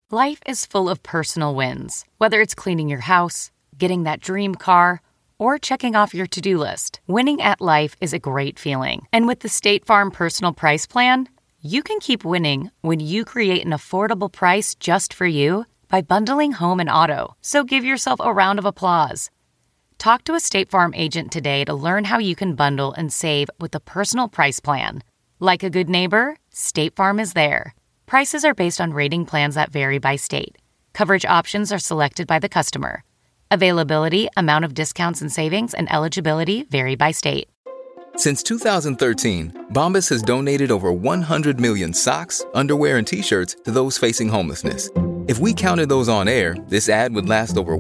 Life is full of personal wins, whether it's cleaning your house, getting that dream car, or checking off your to-do list. Winning at life is a great feeling. And with the State Farm Personal Price Plan, you can keep winning when you create an affordable price just for you by bundling home and auto. So give yourself a round of applause. Talk to a State Farm agent today to learn how you can bundle and save with the Personal Price Plan. Like a good neighbor, State Farm is there. Prices are based on rating plans that vary by state. Coverage options are selected by the customer. Availability, amount of discounts and savings, and eligibility vary by state. Since 2013, Bombas has donated over 100 million socks, underwear, and T-shirts to those facing homelessness. If we counted those on air, this ad would last over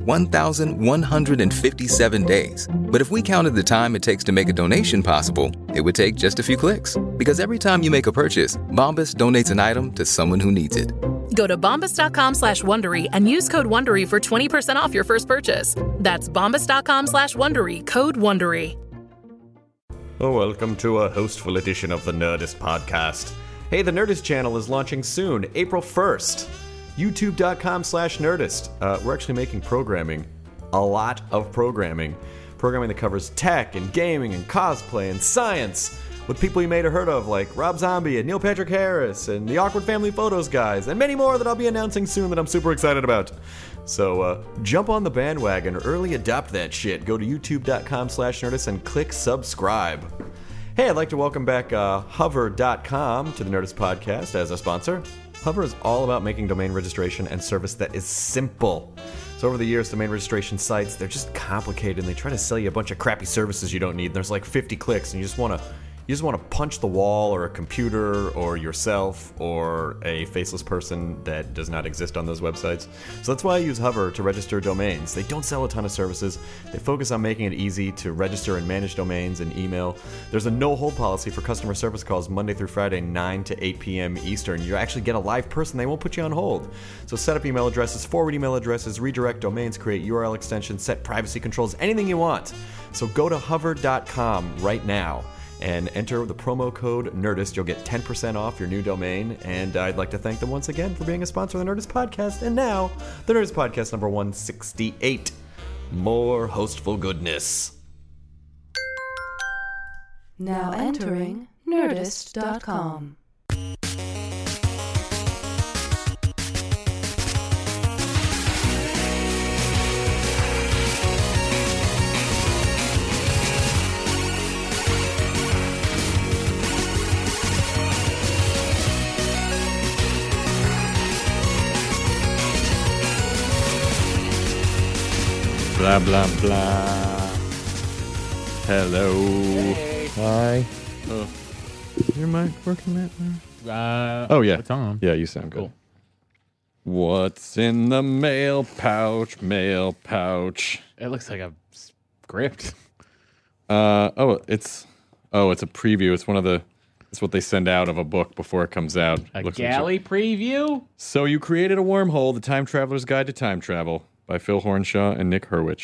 1,157 days. But if we counted the time it takes to make a donation possible, it would take just a few clicks. Because every time you make a purchase, Bombas donates an item to someone who needs it. Go to bombas.com/Wondery and use code Wondery for 20% off your first purchase. That's bombas.com/Wondery, code Wondery. Oh, welcome to a hostful edition of the Nerdist Podcast. Hey, the Nerdist channel is launching soon, April 1st. YouTube.com/Nerdist. We're actually making programming. A lot of programming. Programming that covers tech and gaming and cosplay and science. With people you may have heard of, like Rob Zombie and Neil Patrick Harris and the Awkward Family Photos guys, and many more that I'll be announcing soon that I'm super excited about. So jump on the bandwagon, early adopt that shit. Go to youtube.com/Nerdist and click subscribe. Hey, I'd like to welcome back Hover.com to the Nerdist Podcast as a sponsor. Hover is all about making domain registration and service that is simple. So over the years, domain registration sites, they're just complicated, and they try to sell you a bunch of crappy services you don't need. There's like 50 clicks, and you just want to punch the wall, or a computer, or yourself, or a faceless person that does not exist on those websites. So that's why I use Hover to register domains. They don't sell a ton of services. They focus on making it easy to register and manage domains and email. There's a no-hold policy for customer service calls Monday through Friday, 9 to 8 p.m. Eastern. You actually get a live person. They won't put you on hold. So set up email addresses, forward email addresses, redirect domains, create URL extensions, set privacy controls, anything you want. So go to hover.com right now and enter the promo code NERDIST. You'll get 10% off your new domain, and I'd like to thank them once again for being a sponsor of the Nerdist Podcast. And now, the Nerdist Podcast number 168. More hostful goodness. Now entering Nerdist.com. Blah, blah, blah. Hello. Hey. Hi. Oh. Is your mic working, Matt? Oh, yeah. It's on. Yeah, you sound good. Cool. What's in the mail pouch? Mail pouch. It looks like a script. It's a preview. It's it's what they send out of a book before it comes out. A galley preview? So you created a wormhole, The Time Traveler's Guide to Time Travel, by Phil Hornshaw and Nick Hurwitz.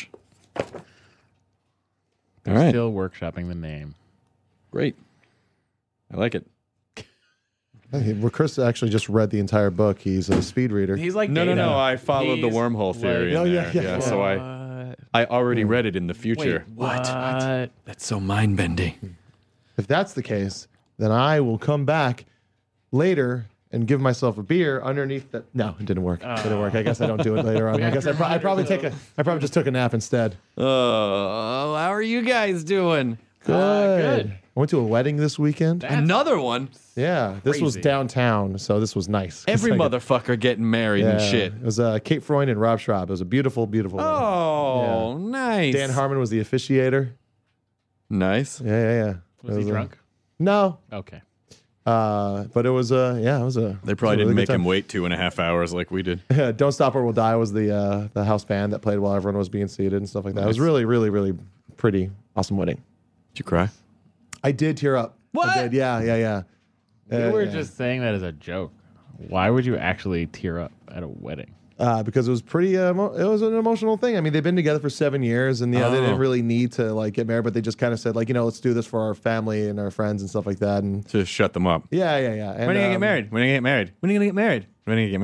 They're All right. still workshopping the name. Great. I like it. Well, Chris actually just read the entire book. He's a speed reader. He's like No. I followed the He's wormhole theory. like- in Oh, there. yeah. So I already read it in the future. Wait, what? That's so mind-bending. If that's the case, then I will come back later and give myself a beer underneath the... No, it didn't work. It didn't work. I guess I don't do it later on. I guess I probably just took a nap instead. Oh, how are you guys doing? Good. I went to a wedding this weekend. Another one? Yeah, this was crazy. downtown, so this was nice. Every It's like motherfucker getting married and shit. It was Kate Freund and Rob Schraub. It was a beautiful, beautiful wedding. Oh, nice. Dan Harmon was the officiator. Nice. Yeah. Was he drunk? No. Okay. But it was They probably didn't make him wait 2.5 hours like we did. Don't Stop or We'll Die was the house band that played while everyone was being seated and stuff like that. It was really, really, really pretty awesome wedding. Did you cry? I did tear up. What? I did. Yeah. You were just saying that as a joke. Why would you actually tear up at a wedding? Because it was pretty. It was an emotional thing. I mean, they've been together for 7 years, and they didn't really need to get married, but they just kind of said let's do this for our family and our friends and stuff like that. And To shut them up. yeah. And, When are you gonna get married? When are you gonna get married? When are you gonna get married? When are you gonna get married?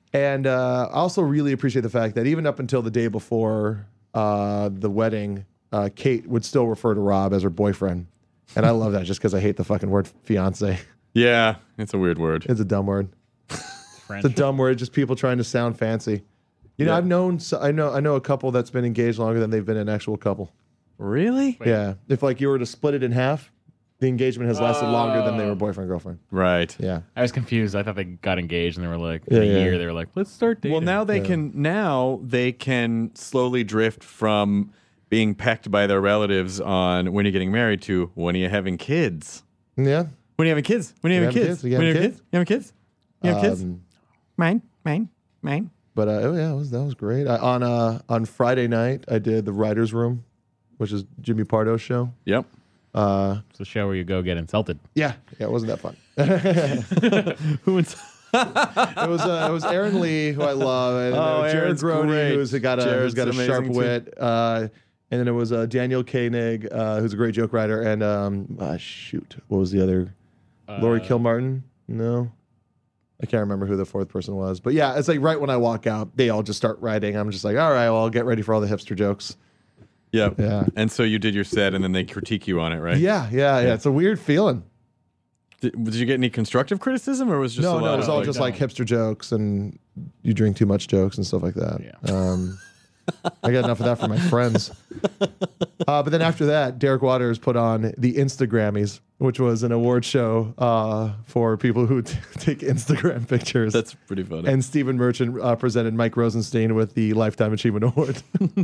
And I also really appreciate the fact that even up until the day before the wedding, Kate would still refer to Rob as her boyfriend. And I love that just because I hate the fucking word fiance. Yeah, it's a weird word. It's a dumb word. French. It's a dumb word. Just people trying to sound fancy. You know, I know a couple that's been engaged longer than they've been an actual couple. Really? Wait. Yeah. If like you were to split it in half, the engagement has lasted longer than they were boyfriend girlfriend. Right. Yeah. I was confused. I thought they got engaged and they were like, Yeah, in a yeah. year, they were like, let's start dating. Well, now they can slowly drift from being pecked by their relatives on when you're getting married to when are you having kids? Yeah. When are you having kids? When are you having kids? You When are you having having kids? You having kids? You having kids? Mine. But that was great. On Friday night, I did the Writers' Room, which is Jimmy Pardo's show. Yep. It's the show where you go get insulted. Yeah, it wasn't that fun. Who ins- It was Aaron Lee, who I love, and then there was Jared Aaron's Groney, great. who's got a Jared's sharp amazing, too. wit, and then it was Daniel Koenig, who's a great joke writer, and what was the other? Lori Kilmartin? No, I can't remember who the fourth person was, but yeah, it's like right when I walk out, they all just start writing. I'm just like, all right, well, I'll get ready for all the hipster jokes. Yep. Yeah. And so you did your set, and then they critique you on it, right? Yeah. It's a weird feeling. Did you get any constructive criticism, or was it just a lot No, it was of, all just like hipster jokes and you drink too much jokes and stuff like that. Yeah. I got enough of that for my friends. But then after that, Derek Waters put on the Instagrammies, which was an award show for people who take Instagram pictures. That's pretty funny. And Stephen Merchant presented Mike Rosenstein with the Lifetime Achievement Award.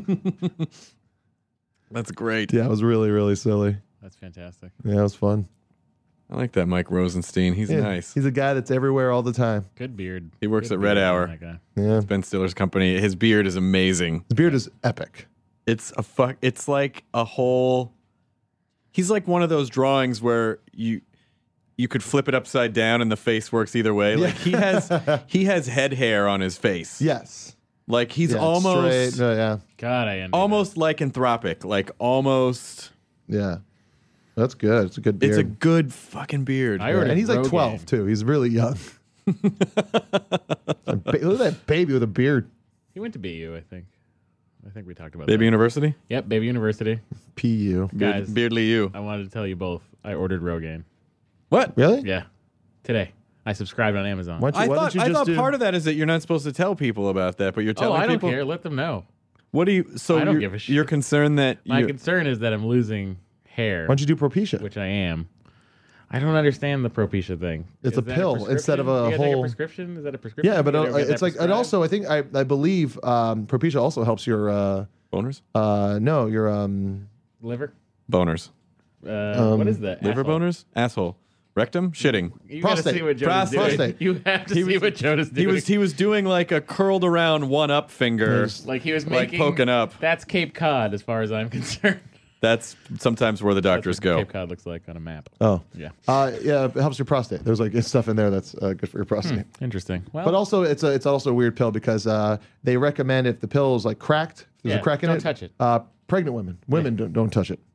That's great. Yeah, it was really, really silly. That's fantastic. Yeah, it was fun. I like that Mike Rosenstein. He's Yeah, nice. He's a guy that's everywhere all the time. Good beard. He works Good at Red beard on Hour. that guy. Yeah. Ben Stiller's company. His beard is amazing. His beard is epic. It's like a whole. He's like one of those drawings where you could flip it upside down and the face works either way. Like he has head hair on his face. Yes. Like he's Yeah, almost straight. No, yeah. God, I envy almost lycanthropic. Like almost. Yeah. That's good. It's a good beard. It's a good fucking beard. I ordered and he's like Rogaine. 12 too. He's really young. Look at that baby with a beard. He went to BU, I think. I think we talked about Baby that. University. Yep, Baby University. PU. Guys, Beardly you. I wanted to tell you both. I ordered Rogaine. What? Really? Yeah. Today. I subscribed on Amazon. Why don't you I just thought do- part of that is that you're not supposed to tell people about that, but you're Oh, telling I don't people. care. Let them know. What do you? So I don't you're, give a shit. you're concerned that My you. concern is that I'm losing hair, Why don't you do Propecia? which I am. I don't understand the Propecia thing. It's Is a that pill prescription? instead of a You gotta take whole- prescription? Is that a prescription? Yeah, but You gotta get it's that like, and prescribed? also I think I believe Propecia also helps your boners. your liver. Boners. What is that? Liver Asshole. boners. Asshole. Rectum. Shitting. You gotta Prostate. see what Jonas doing. Prostate. You have to see what Jonas doing. He was doing like a curled around one up finger. like he was like making poking up. That's Cape Cod, as far as I'm concerned. That's sometimes where the That's doctors what go. Cape Cod looks like on a map. Oh. Yeah. Yeah, it helps your prostate. There's like stuff in there that's good for your prostate. Interesting. Well, But also it's also a weird pill because they recommend if the pill is like cracked, if there's Yeah, a crack in don't it. touch it. Pregnant women don't touch it.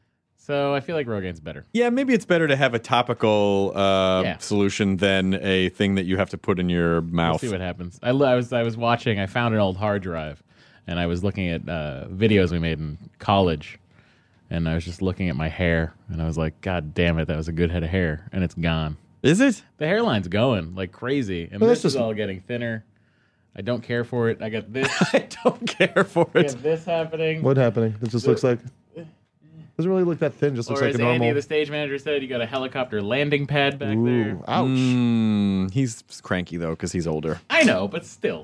so I feel like Rogaine's better. Yeah, maybe it's better to have a topical solution than a thing that you have to put in your We'll mouth. see what happens. I was watching. I found an old hard drive, and I was looking at videos we made in college, and I was just looking at my hair, and I was like, God damn it, that was a good head of hair, and it's gone. Is it? The hairline's going like crazy, and Well, this that's is just- all getting thinner. I don't care for it. I got this. I don't care for I it. got this happening. What happening? It just looks like doesn't really look that thin. Just looks Or like as a Andy, normal. the stage manager, said, you got a helicopter landing pad back there. Ooh, ouch. He's cranky though because he's older. I know, but still.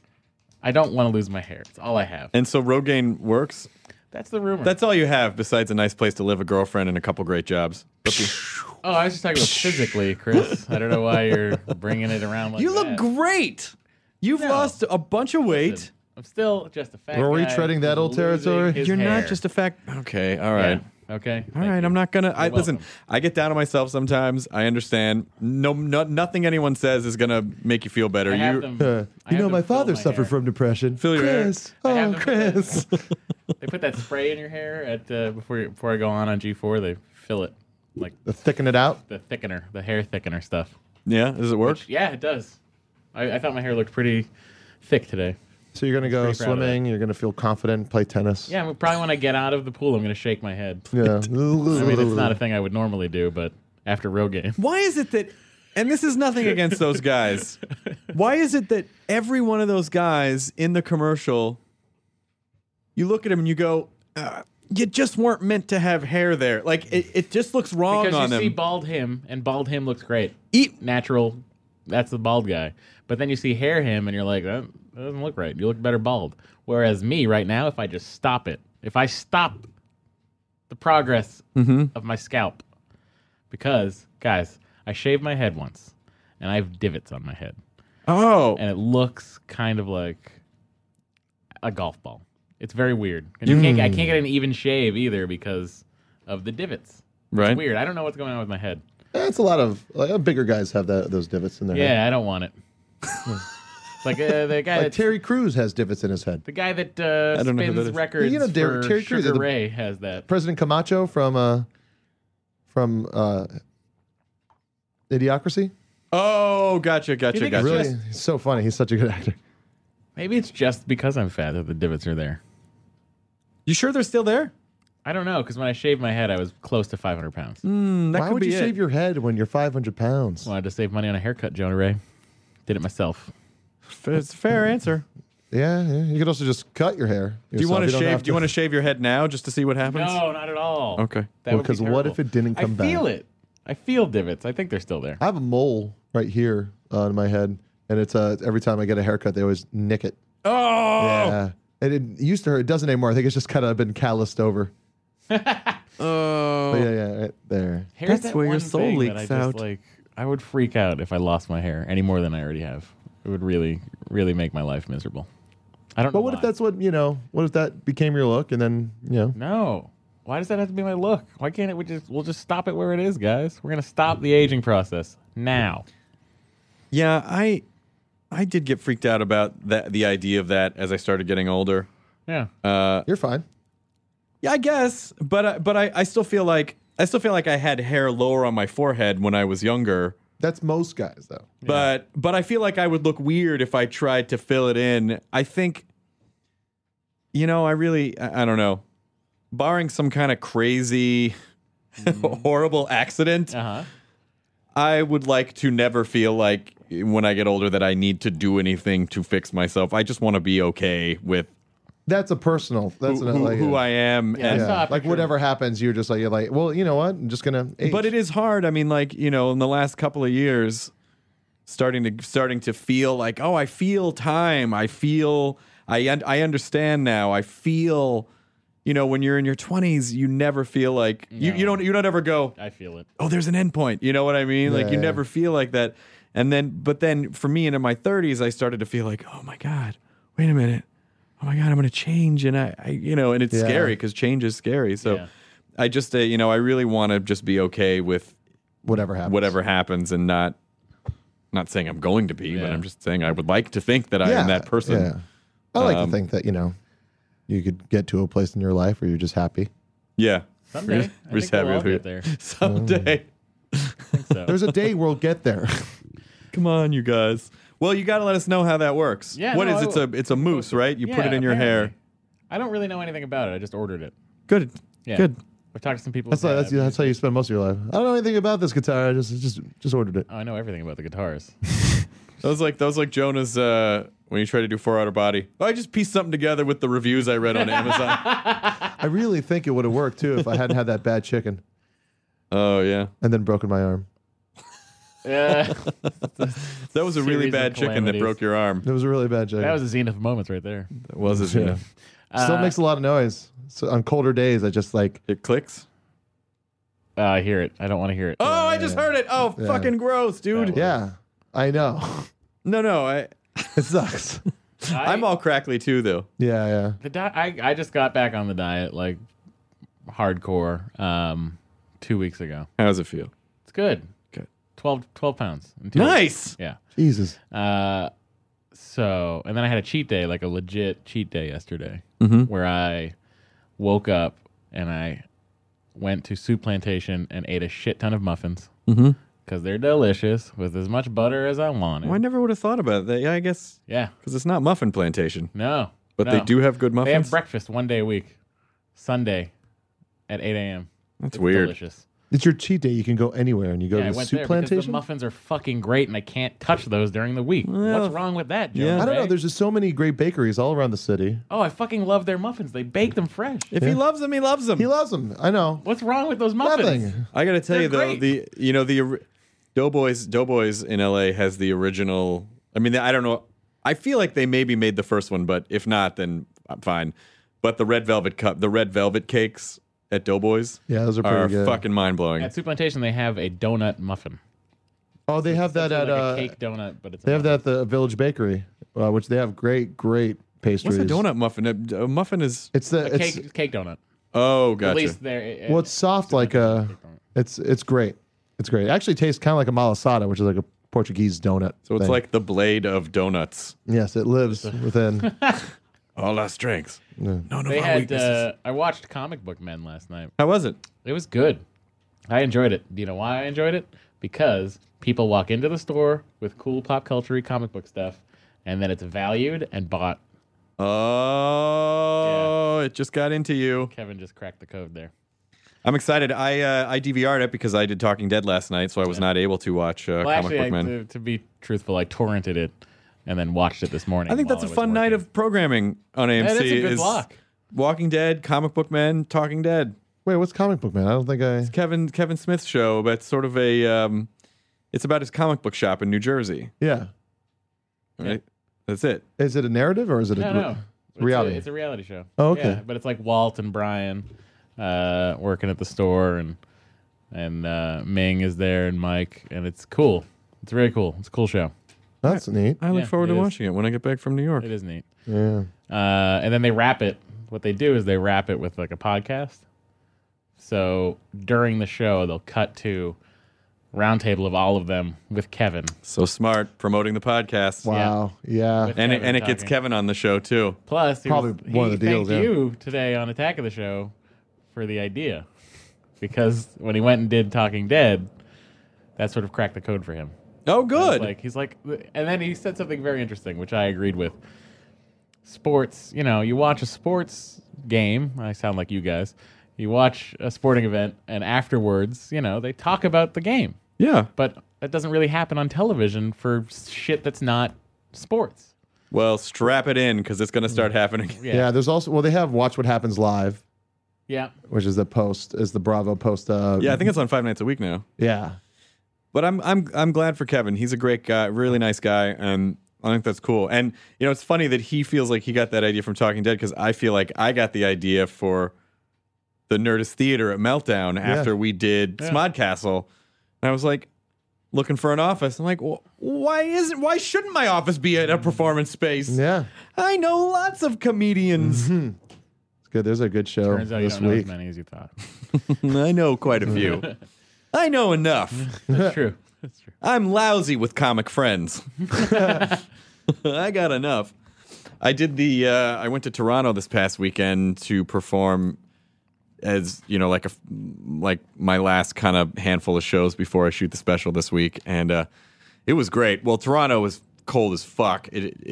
I don't want to lose my hair. It's all I have. And so Rogaine works. That's the rumor. That's all you have besides a nice place to live, a girlfriend, and a couple great jobs. Oh, I was just talking about physically, Chris. I don't know why you're bringing it around like You that. look great. You've No. lost a bunch of weight. Listen, I'm still just a fat Were we guy treading that who's old territory? losing his You're hair. not just a fact. Okay, all right. Yeah. Okay. All right, I'm not gonna. I listen. welcome. I get down on myself sometimes. I understand. Nothing anyone says is gonna make you feel better. I have You them. I You have know, them my fill father my suffered hair. from depression. Fill your hair. Chris. I have Oh, them Chris. They put that spray in your hair at before I go on G4. They fill it like To thicken it out. the thickener, the hair thickener stuff. yeah. Does it work? Yeah, it does. I thought my hair looked pretty thick today. So you're gonna go pretty proud of swimming. You're gonna feel confident, play tennis. Yeah, probably when I get out of the pool, I'm going to shake my head. Yeah. I mean, it's not a thing I would normally do, but after real game. Why is it that, and this is nothing against those guys, why is it that every one of those guys in the commercial, you look at him and you go, you just weren't meant to have hair there. Like, it just looks wrong Because on you them. see bald him, and bald him looks great. Eat. Natural, that's the bald guy. But then you see hair him, and you're like, that doesn't look right. You look better bald. Whereas me right now, if I just stop it, if I stop the progress of my scalp, because, guys, I shaved my head once, and I have divots on my head. Oh. And it looks kind of like a golf ball. It's very weird. And I can't get an even shave either because of the divots. Right. It's weird. I don't know what's going on with my head. That's a lot of bigger guys have those divots in their head. Yeah, I don't want it. Like the guy Like that Terry Crews has divots in his head. the guy that don't know who that spins is. records You know, for Terry Crews, Sugar the- Ray has that. President Camacho from Idiocracy. Oh, gotcha. You think it's Really, just- he's so funny. He's such a good actor. Maybe it's just because I'm fat that the divots are there. You sure they're still there? I don't know, because when I shaved my head, I was close to 500 pounds. That Why could would be you it. shave your head when you're 500 pounds? Wanted to save money on a haircut, Jonah Ray. Did it myself. It's a fair answer. Yeah. You could also just cut your hair. Do you want to shave? Do you want to shave your head now just to see what happens? No, not at all. Okay. That would be Because what terrible. if it didn't come back? I feel it. I feel divots. I think they're still there. I have a mole right here on my head, and it's every time I get a haircut, they always nick it. Oh. Yeah, and it used to hurt. It doesn't anymore. I think it's just kind of been calloused over. Oh. But yeah, right there. Hair's That's that where your one soul thing leaks that I just, out. Like, I would freak out if I lost my hair any more than I already have. It would really, really make my life miserable. I don't know. But what if why. that's what What if that became your look, and then No. Why does that have to be my look? Why can't it? We'll just stop it where it is, guys. We're gonna stop the aging process now. Yeah, I did get freaked out about the idea of that as I started getting older. Yeah. you're fine. Yeah, I guess, but I still feel like I had hair lower on my forehead when I was younger. That's most guys, though. But I feel like I would look weird if I tried to fill it in. I think, I don't know. Barring some kind of crazy, horrible accident, I would like to never feel like when I get older that I need to do anything to fix myself. I just want to be okay with That's a personal. That's who I am. Yeah, and I saw a like picture. whatever happens, you're just like, well, you know what? I'm just gonna age. But it is hard. I mean, like, in the last couple of years, starting to feel like, oh, I feel time. I understand now. I feel, when you're in your 20s, you never feel like you don't ever go, I feel it. oh, there's an end point. You know what I mean? Like, you Yeah. never feel like that. But then for me, and in my 30s, I started to feel like, oh my God, wait a minute. Oh my God, I'm going to change. And and it's Yeah. scary because change is scary. So Yeah. I just, I really want to just be okay with whatever happens. and not saying I'm going to be, but Yeah. I'm just saying I would like to think that I am that person. Yeah. I like to think that you could get to a place in your life where you're just happy. Yeah. Someday. I We're just think we'll happy all with get it. there. Someday. I think so. There's a day we'll get there. Come on, you guys. Well, you got to let us know how that works. Yeah, What no, is I it? It's a mousse, right? You put Yeah, it in your hair. apparently. I don't really know anything about it. I just ordered it. Good. Yeah. Good. I've talked to some people. That's who have. how you spend most of your life. I don't know anything about this guitar. I just ordered it. Oh, I know everything about the guitars. That was like Jonah's when you try to do 4 Outer Body. Oh, I just pieced something together with the reviews I read on Amazon. I really think it would have worked too if I hadn't had that bad chicken Oh yeah. and then broken my arm. Yeah. That was a really Series of bad chicken that calamities. broke your arm. It was a really bad chicken. That was a zenith moment right there. That was it. Yeah. Still makes a lot of noise. So on colder days, I just like. It clicks. I hear it. I don't want to hear it. Oh, I just heard it. Oh, Yeah. fucking gross, dude. Yeah, I know. No, It sucks. I'm all crackly too, though. Yeah. I just got back on the diet, like hardcore, 2 weeks ago. How does it feel? It's good. Good. 12 pounds. in 2 weeks. Nice. Yeah. Jesus. So, and then I had a cheat day, like a legit cheat day yesterday, Mm-hmm. where I woke up and I went to Soup Plantation and ate a shit ton of muffins, because they're delicious with as much butter as I wanted. Well, I never would have thought about that. Yeah, I guess Yeah. because it's not Muffin Plantation, No. but no. they do have good muffins. They have breakfast one day a week, Sunday at 8 a.m. That's It's weird. delicious. It's your cheat day. You can go anywhere and you go Yeah, I to went Soup there because the Plantation. muffins are fucking great, and I can't touch those during the week. What's wrong with that, Joe? yeah. I don't know. Ray? There's just so many great bakeries all around the city. Oh, I fucking love their muffins. They bake them fresh. If he loves them, he loves them. He loves them. I know. What's wrong with those muffins? Nothing. I got to tell They're you though, great. the Doughboys in LA has the original. I mean, I don't know. I feel like they maybe made the first one, but if not, then I'm fine. But the red velvet cakes at Doughboys, Yeah, those are pretty good. fucking mind blowing. At Soup Plantation, they have a donut muffin. Oh, they have that It's at like a cake donut, but it's they have that at the Village Bakery, which they have great pastries. What's a donut muffin? A muffin is. It's the a it's cake donut. Oh, At gotcha. least there. well, it's soft like a. It's great. It's great. It actually tastes kind of like a malasada, which is like a Portuguese donut. So it's thing. like the blade of donuts. yes, it lives within. All our strengths. None of They our had. weaknesses. I watched Comic Book Men last night. How was it? It was good. I enjoyed it. Do you know why I enjoyed it? Because people walk into the store with cool pop culture comic book stuff, and then it's valued and bought. Oh, it just got into you. Kevin just cracked the code there. I'm excited. I DVR'd it because I did Talking Dead last night, so I was not able to watch Well, Comic actually, Book Men. to be truthful, I torrented it and then watched it this morning. I think while that's a was fun night working. of programming on AMC. That is a good block. Walking Dead, Comic Book Men, Talking Dead. Wait, what's Comic Book Man? I don't think I. Kevin Smith's show, but it's sort of a. It's about his comic book shop in New Jersey. Yeah. Right. That's it. Is it a narrative or is it No. reality? It's a reality show. Oh, okay. Yeah, but it's like Walt and Brian working at the store, and Ming is there, and Mike, and it's cool. It's very cool. It's a cool show. That's neat. I look Yeah, forward to it is. watching it when I get back from New York. It is neat. Yeah. And then they wrap it. What they do is they wrap it with like a podcast. So during the show, they'll cut to roundtable of all of them with Kevin. So smart promoting the podcast. Wow. Yeah. With And Kevin it gets talking. Kevin on the show too. Plus, Probably one of the deals, thanked yeah. you today on Attack of the Show for the idea. Because when he went and did Talking Dead, that sort of cracked the code for him. Oh, good. He's like, and then he said something very interesting, which I agreed with. Sports, you watch a sports game. I sound like you guys. You watch a sporting event, and afterwards, they talk about the game. Yeah. But that doesn't really happen on television for shit that's not sports. Well, strap it in because it's going to start happening. Yeah. There's also they have Watch What Happens Live, Yeah. which is the Bravo post. Yeah, I think it's on 5 nights a week now. Yeah. But I'm glad for Kevin. He's a great guy, really nice guy, and I think that's cool. And it's funny that he feels like he got that idea from Talking Dead because I feel like I got the idea for the Nerdist Theater at Meltdown after we did Smodcastle. And I was like looking for an office. I'm like, well, why shouldn't my office be at a performance space? Yeah. I know lots of comedians. It's good. There's a good show Turns out you this don't know as week. many as you thought. I know quite a few. I know enough. That's true. That's true. I'm lousy with comic friends. I got enough. I did I went to Toronto this past weekend to perform as, like my last kind of handful of shows before I shoot the special this week. And it was great. Well, Toronto was cold as fuck.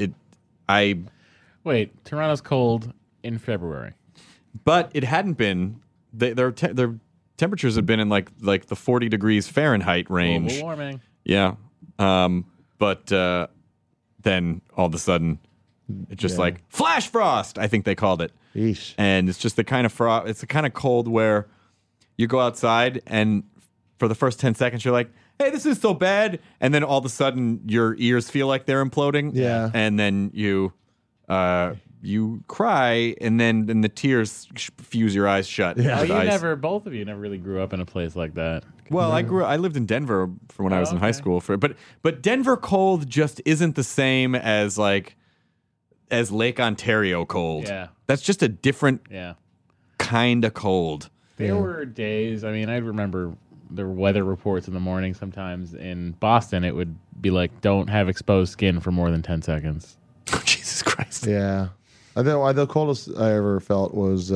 Wait, Toronto's cold in February. But it hadn't been. Their temperatures had been in like the 40 degrees Fahrenheit range. Global warming. Yeah. But then all of a sudden, it's just like flash frost, I think they called it. Yeesh. And it's just the kind of frost, it's the kind of cold where you go outside and for the first 10 seconds, you're like, hey, this is so bad. And then all of a sudden, your ears feel like they're imploding. Yeah. And then you cry, and then the tears fuse your eyes shut. Yeah. with Oh, ice. both of you never really grew up in a place like that. Well, I lived in Denver for when I was in high okay. school but Denver cold just isn't the same as as Lake Ontario cold. Yeah. That's just a different Yeah. kind of cold. There were days, I remember the weather reports in the morning sometimes in Boston, it would be like, don't have exposed skin for more than 10 seconds. Jesus Christ. Yeah. I think the coldest I ever felt was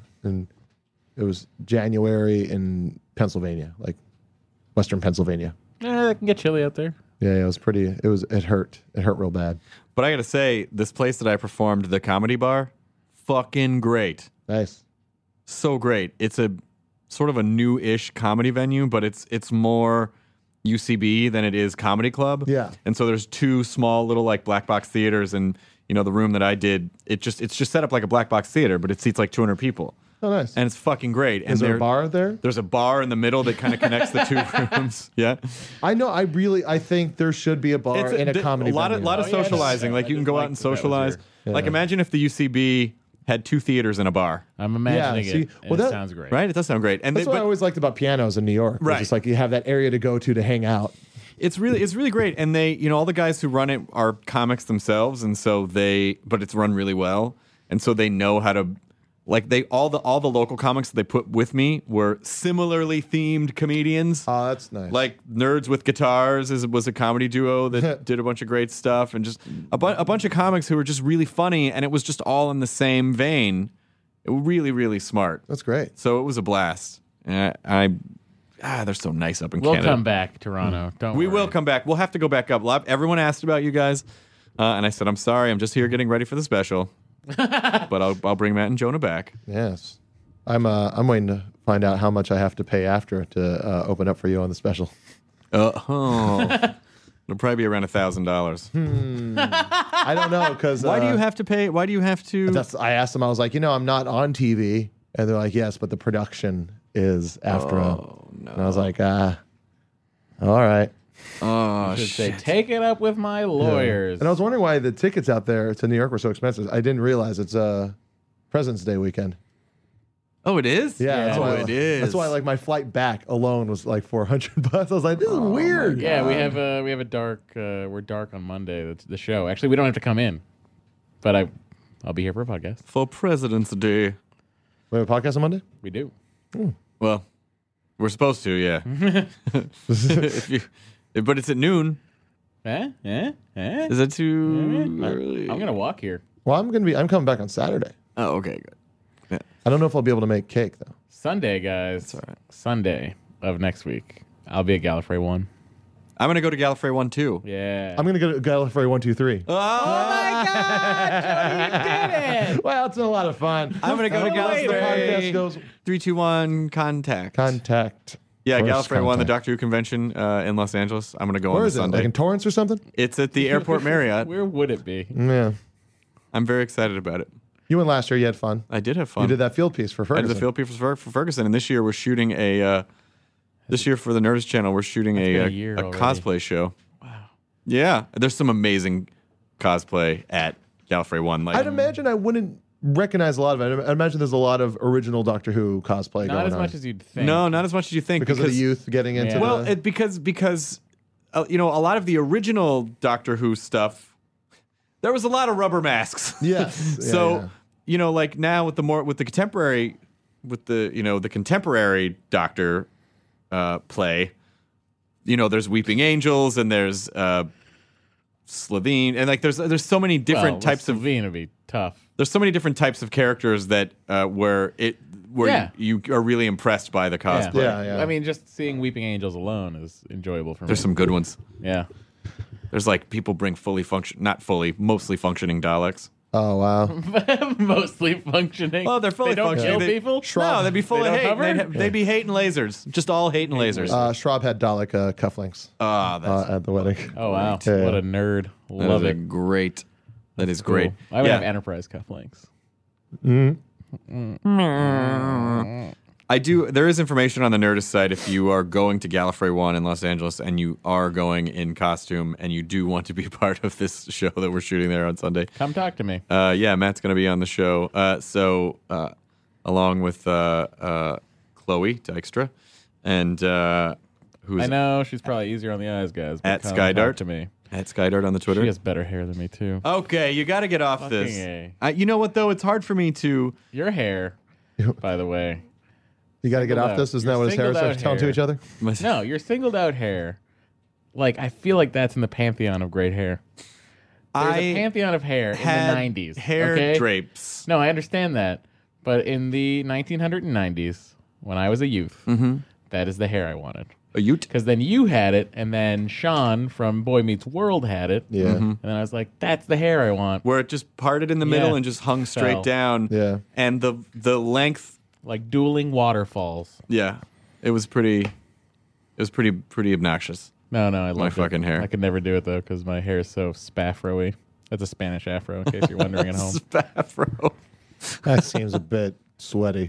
it was January in Pennsylvania, like Western Pennsylvania. It can get chilly out there. Yeah, it was pretty. It hurt. It hurt real bad. But I got to say, this place that I performed, the Comedy Bar, fucking great. Nice. So great. It's a sort of a new-ish comedy venue, but it's more UCB than it is comedy club. Yeah. And so there's two small little like black box theaters, and the room that I did, it's just set up like a black box theater, but it seats like 200 people. Oh, nice. And it's fucking great. Is there a bar there? There's a bar in the middle that kind of connects the two rooms. Yeah. I know. I think there should be a bar in a comedy a lot venue. of socializing. Like you can go out and socialize. Like imagine if the UCB had two theaters and a bar. I'm imagining see, it. well, And that- it sounds great. Right? It does sound great. And That's what I always liked about pianos in New York. Right. It's just like you have that area to go to hang out. It's really great. And they, all the guys who run it are comics themselves, and so but it's run really well. And so they know how to, like, all the local comics that they put with me were similarly themed comedians. Oh, that's nice. Like Nerds with Guitars was a comedy duo that did a bunch of great stuff, and just a bunch of comics who were just really funny, and it was just all in the same vein. It was really, really smart. That's great. So it was a blast. And they're so nice up in We'll Canada. come back, Toronto. Don't We worry. will come back. We'll have to go back up. Everyone asked about you guys, and I said, I'm sorry. I'm just here getting ready for the special. But I'll bring Matt and Jonah back. Yes. I'm waiting to find out how much I have to pay after to open up for you on the special. It'll probably be around $1,000. I don't know because Why do you have to pay? Why do you have to? I asked them. I was like, I'm not on TV, and they're like, yes, but the production is after. No. And I was like, all right. Oh, Should say, shit. take it up with my lawyers. And I was wondering why the tickets out there to New York were so expensive. I didn't realize it's President's Day weekend. Oh, it is? Yeah, that's Oh, why, it is. That's why, like, my flight back alone was like $400. I was like, this is weird. Yeah, we have a dark. We're dark on Monday. That's the show. Actually, we don't have to come in, but I'll be here for a podcast. For President's Day. We have a podcast on Monday? We do. Well, we're supposed to, yeah. But it's at noon. Is that too early? I'm gonna walk here Well, I'm coming back on Saturday. Oh, okay, good. Yeah. I don't know if I'll be able to make cake, though. Sunday, guys. That's all right. Sunday of next week. I'll be at Gallifrey 1. I'm going to go to Gallifrey 1 too. Yeah. I'm going to go to Gallifrey 1, 2, 3. Oh, my God, Johnny, you did it! Well, it's been a lot of fun. I'm going to go to The podcast Gallifrey. goes 3, 2, 1, contact. contact. Yeah, First Gallifrey 1, the contact. Doctor Who convention in Los Angeles. I'm going to go Where on is this it? Sunday. Like in Torrance or something? It's at the Airport Marriott. Where would it be? Yeah. I'm very excited about it. You went last year. You had fun. I did have fun. You did that field piece for I Ferguson. did the field piece for Ferguson, and this year we're shooting this year for the Nerdist channel, we're shooting been a a year already. cosplay show. Wow. Yeah, there's some amazing cosplay at Gallifrey 1. Like, I'd imagine I wouldn't recognize a lot of it. I imagine there's a lot of original Doctor Who cosplay Not going as on. much as you'd think. no, not as much as you think. because of the youth getting into Yeah. the... Well, because a lot of the original Doctor Who stuff, there was a lot of rubber masks. Yes. Yeah, So, yeah. like now with the contemporary Doctor play, there's Weeping Angels and there's Slovene, and like there's so many different types of Slovene would be tough. there's so many different types of characters that where Yeah. you are really impressed by the cosplay. Yeah. I mean, just seeing Weeping Angels alone is enjoyable for me. There's some good ones. Yeah. There's like people bring mostly functioning Daleks. Oh, wow. Mostly functioning. Oh, they're fully They don't functioning. kill people? No, they'd be full They of don't hate. hover? They'd be hating lasers. Just all hating lasers. Schraub had Dalek cufflinks at the wedding. Oh, wow. Yeah. What a nerd. That Love is it. great. That is great. Cool. I would Yeah. have Enterprise cufflinks. I do. There is information on the Nerdist site if you are going to Gallifrey 1 in Los Angeles and you are going in costume and you do want to be part of this show that we're shooting there on Sunday. Come talk to me. Yeah, Matt's going to be on the show. Along with Chloe Dykstra and who's I know she's probably easier on the eyes, guys. But At come Skydart? talk to me. at Skydart on the Twitter. She has better hair than me too. Okay, you got to get off Fucking this. A. You know what though? It's hard for me to. Your hair, by the way. You got to get Singled off out. this? Isn't You're that what his hair singled starts out telling to hair. each other? No, your singled out hair. Like I feel like that's in the pantheon of great hair. There's a pantheon of hair had in the 90s. hair okay? drapes. No, I understand that. But in the 1990s, when I was a youth, that is the hair I wanted. A ute? Because then you had it, and then Sean from Boy Meets World had it. Yeah. And then I was like, that's the hair I want. Where it just parted in the middle Yeah. and just hung straight Fell. down. Yeah. And the length, Like dueling waterfalls. yeah, it was pretty obnoxious. No, I love My fucking hair. I could never do it, though, because my hair is so spaffro-y. That's a Spanish afro, in case you're wondering at home. Spaffro. That seems a bit sweaty.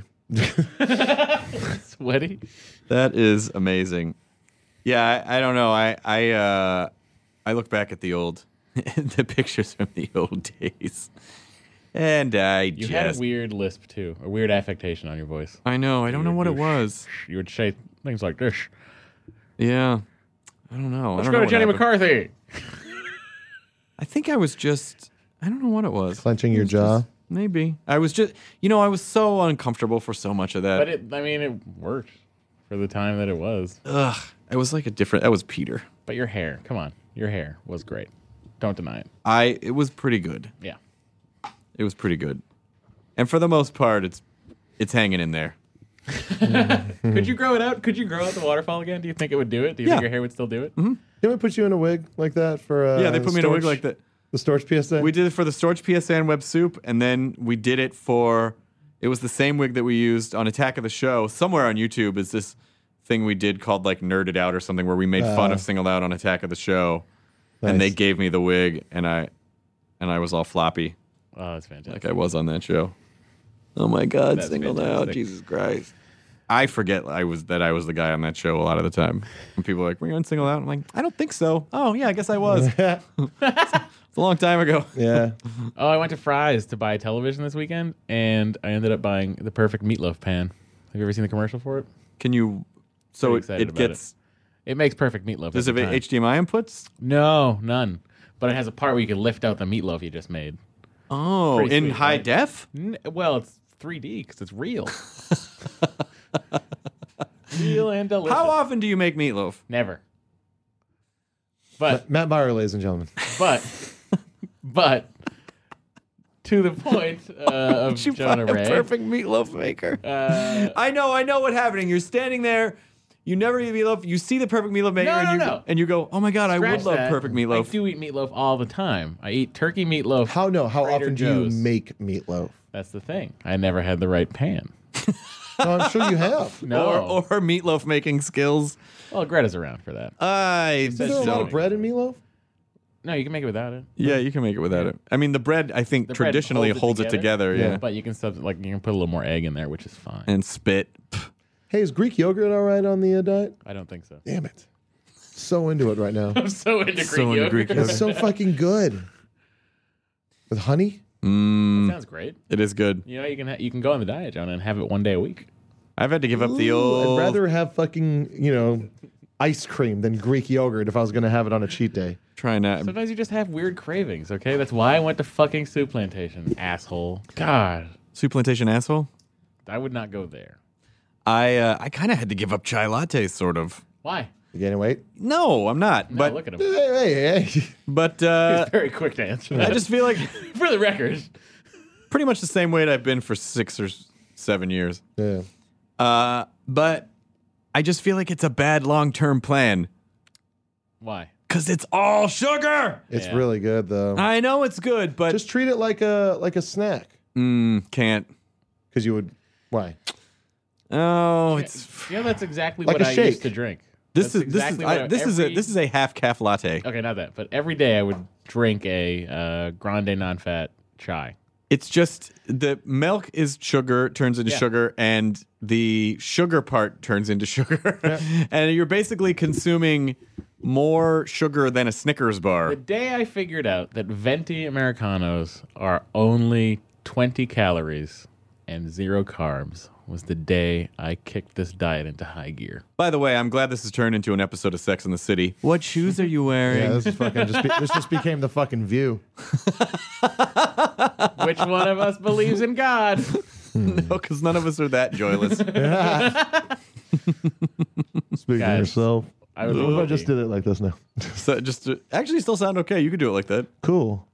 Sweaty? That is amazing. Yeah, I don't know. I look back at the pictures from the old days, and You had a weird lisp, too. A weird affectation on your voice. I know. I don't know what it was. You would say things like this. Yeah, I don't know. Let's I don't go know to what Jenny happened. McCarthy. I think I was just. I don't know what it was. Clenching your jaw. Maybe I was just. I was so uncomfortable for so much of that. But it worked for the time that it was. Ugh, it was like a different. That was Peter. But your hair, come on. Your hair was great. Don't deny it. It was pretty good. Yeah. It was pretty good, and for the most part, it's hanging in there. Could you grow it out? Could you grow out the waterfall again? Do you think it would do it? Do you think your hair would still do it? Didn't we put you in a wig like that for? Yeah, they put me in a wig like that. The Storch PSA. We did it for the Storch PSA and Web Soup, and then we did it for. It was the same wig that we used on Attack of the Show. Somewhere on YouTube is this thing we did called like Nerded Out or something, where we made fun of Singled Out on Attack of the Show, and they gave me the wig, and I was all floppy Oh, that's fantastic. like I was on that show. Oh my God, That's Singled fantastic. Out, Jesus Christ! I forget I was the guy on that show a lot of the time. When people are like, "Were you on Singled Out?" I'm like, "I don't think so." Oh yeah, I guess I was. It's a long time ago. Yeah. Oh, I went to Fry's to buy a television this weekend, and I ended up buying the perfect meatloaf pan. Have you ever seen the commercial for it? Can you? So Pretty it excited about gets. It makes perfect meatloaf. Does it every have time. HDMI inputs? No, none. But it has a part where you can lift out the meatloaf you just made. Oh, Pretty in sweet, high right? def? Well, it's 3D because it's real. Real and delicious. How often do you make meatloaf? Never. But Matt Meyer, ladies and gentlemen. but to the point of Jonah Ray. perfect meatloaf maker? Uh, I know what's happening. You're standing there. You never eat meatloaf. You see the perfect meatloaf maker, No. and you go, "Oh my God, I scratch would love that. perfect meatloaf." I do eat meatloaf all the time. I eat turkey meatloaf. How Trader often do Joe's. you make meatloaf? That's the thing. I never had the right pan. No, I'm sure you have. No. Or meatloaf making skills. Well, Greta's around for that. I Is there a lot so. of bread in meatloaf? No, you can make it without it. Yeah, you can make it without it. I mean, the bread, I think, The bread traditionally holds holds it it together. together? Yeah. But you can you can put a little more egg in there, which is fine. And spit. Pff, Hey, is Greek yogurt all right on the diet? I don't think so. Damn it. So into it right now. I'm so into Greek So into yogurt. Greek It's so fucking good. With honey? Sounds great. It is good. You know, you can go on the diet, Jonah, and have it one day a week. I've had to give up the Ooh, old. I'd rather have fucking, ice cream than Greek yogurt if I was going to have it on a cheat day. Try not. Sometimes you just have weird cravings, okay? That's why I went to fucking Soup Plantation, asshole. God, Soup Plantation asshole? I would not go there. I kind of had to give up chai lattes, sort of. Why? You gaining weight? No, I'm not. No, but look at him. Hey. but He's very quick to answer that. I just feel like For the record. pretty much the same weight I've been for 6 or 7 years. Yeah. But I just feel like it's a bad long-term plan Why? because it's all sugar. It's Yeah. really good, though. I know it's good, but Just treat it like a snack. can't. Because you would. Why? Oh, it's You know, that's exactly Like what a I shake. used to drink. this That's is this is exactly what this is a half calf latte. Okay, not that. But every day I would drink a grande non-fat chai. It's just the milk is sugar, turns into Yeah. sugar, and the sugar part turns into sugar. And you're basically consuming more sugar than a Snickers bar. The day I figured out that venti Americanos are only 20 calories and 0 carbs was the day I kicked this diet into high gear. By the way, I'm glad this has turned into an episode of Sex and the City. What shoes are you wearing? Yeah, this is fucking this just became the fucking View. Which one of us believes in God? No, because none of us are that joyless. Speaking Guys, of yourself. I was What if I just did it like this now? So just actually still sound okay. You could do it like that. Cool.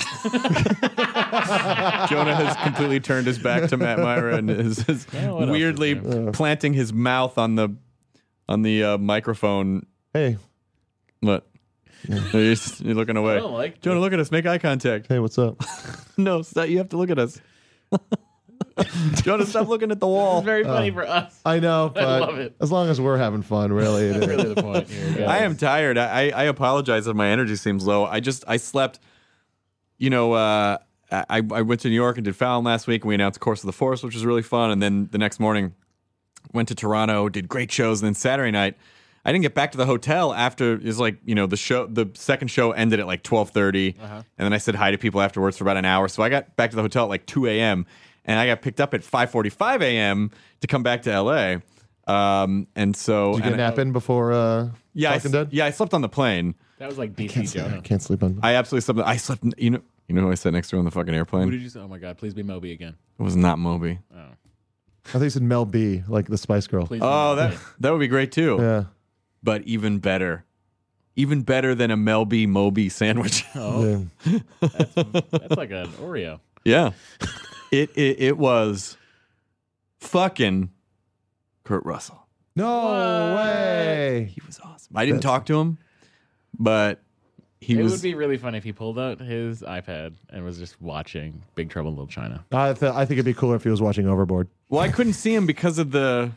Jonah has completely turned his back to Matt Myra and is what else weirdly is planting his mouth on the microphone. Hey, What? You're looking away. I don't like Do you want to look at us? Make eye contact. hey, what's up? No, you have to look at us. Do you want to stop looking at the wall? It's very funny for us. I know, but love it. as long as we're having fun, really. It That's is. really the point here, guys. I am tired. I apologize if my energy seems low. I slept. I went to New York and did Fallon last week, and we announced Course of the Forest, which was really fun. And then the next morning, went to Toronto, did great shows. And then Saturday night, I didn't get back to the hotel after. It was like the second show ended at like 12:30, and then I said hi to people afterwards for about an hour. So I got back to the hotel at like 2 a.m. and I got picked up at 5:45 a.m. to come back to LA. And so Did you get a nap in before Talking Dead? I slept on the plane. That was like DC Jonah. I can't sleep on. I absolutely slept. I slept. You know who I sat next to on the fucking airplane? Who did you say? Oh my God! Please be Moby again. It was not Moby. Oh, I think you said Mel B, like the Spice Girl. please. Be Oh, Moby. that would be great too. Yeah. But even better than a Mel B Moby sandwich. Oh, Yeah. that's like an Oreo. Yeah, it was fucking Kurt Russell. No way. He was awesome. I didn't talk to him, but It would be really funny if he pulled out his iPad and was just watching Big Trouble in Little China. I think it'd be cooler if he was watching Overboard. Well, I couldn't see him because of the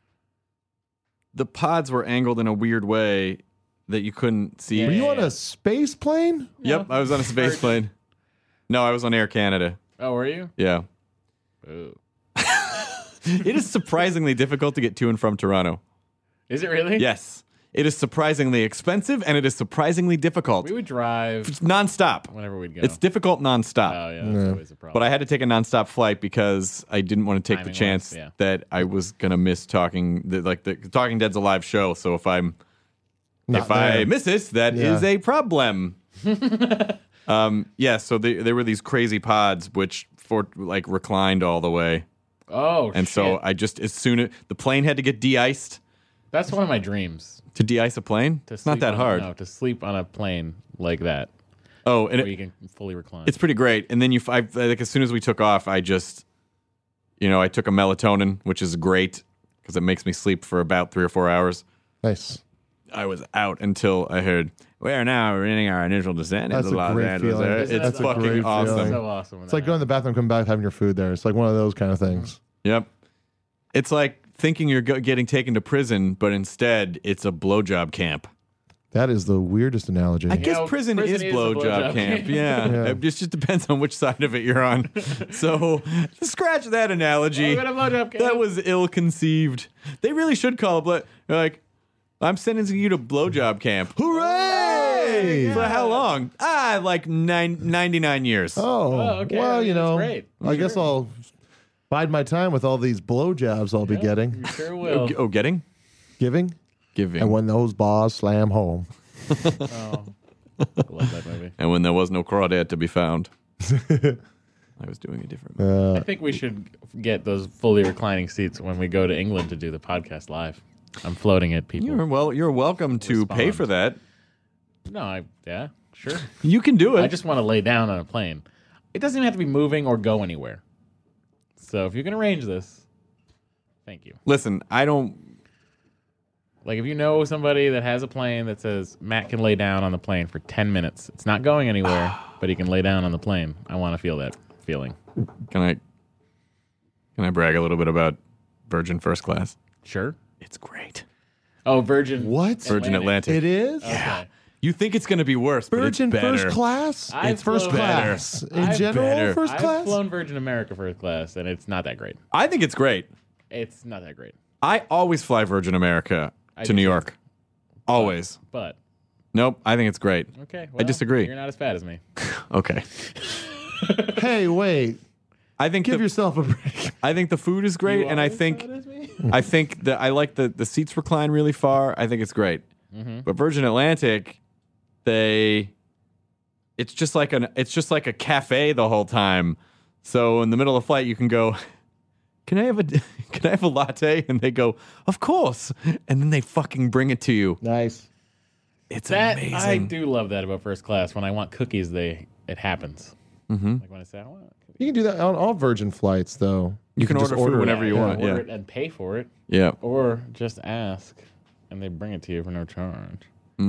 pods were angled in a weird way that you couldn't see. Were you on a space plane? Yep, I was on a space plane. No, I was on Air Canada. Oh, were you? Yeah. Ooh. It is surprisingly difficult to get to and from Toronto. Is it really? Yes. It is surprisingly expensive and it is surprisingly difficult. We would drive It's nonstop. whenever we'd go. It's difficult nonstop. Oh, yeah. That's always a problem. But I had to take a nonstop flight because I didn't want to take the Timing-wise, chance yeah. that I was gonna miss the Talking Dead's a live show. So if I miss it, that is a problem. So there were these crazy pods which reclined all the way, Oh, and so I just as soon as the plane had to get de-iced that's one of my dreams. to de-ice a plane. To It's not sleep that on- hard. No, to sleep on a plane like that, Oh, and where you can fully recline. it's pretty great. And then as soon as we took off, I just, I took a melatonin, which is great because it makes me sleep for about 3 or 4 hours. Nice. I was out until I heard, we are now beginning our initial descent That's into a Los great Angeles. feeling. It's That's a fucking great awesome. feeling. so awesome. It's like going to the bathroom, come back, having your food there. It's like one of those kind of things. Yep. It's like thinking you're getting taken to prison, but instead it's a blowjob camp. That is the weirdest analogy. I guess know, prison prison is is a blowjob blowjob camp. camp. Yeah. Yeah. It just depends on which side of it you're on. So scratch that analogy. Oh, we got a blowjob camp. That was ill-conceived. They really should call it. They're like, I'm sentencing you to blowjob camp. Hooray! For how long? Like 99 years. Oh, okay. well, That's great. I guess I'll bide my time with all these blowjobs I'll be getting, You sure will. Oh, getting? giving, Giving. and when those bars slam home. Oh. I love that movie. And when there was no crawdad to be found. I was doing a different movie. I think we should get those fully reclining seats when we go to England to do the podcast live. I'm floating it, people. You're welcome to pay for that. Yeah, sure. You can do it. I just want to lay down on a plane. It doesn't even have to be moving or go anywhere. So if you can arrange this, thank you. Listen, I don't. Like if you know somebody that has a plane that says Matt can lay down on the plane for 10 minutes. It's not going anywhere, but he can lay down on the plane. I want to feel that feeling. Can I brag a little bit about Virgin First Class? Sure. It's great. Oh, Virgin. What? Virgin Atlantic. It is? Okay. You think it's going to be worse, Virgin but it's better. first class? I've It's first flown- class. In I've general, better. first I've class? flown Virgin America first class, and it's not that great. I think it's great. It's not that great. I always fly Virgin America I to do New too. York. Always. But, Nope, I think it's great. okay. I disagree. You're not as bad as me. Okay. Hey, wait. I think Give yourself a break. I think the food is great, and I think that I like the seats recline really far. I think it's great. Mm-hmm. But Virgin Atlantic, it's just like a cafe the whole time. So in the middle of the flight, you can go, can I have a latte? And they go, of course. And then they fucking bring it to you. Nice. It's That amazing. I do love that about first class. When I want cookies, it happens. Mm-hmm. Like when I say I want cookies. You can do that on all Virgin flights, though. You can just order food whenever you want. Order Yeah. it and pay for it, Yeah. or just ask, And they bring it to you for no charge.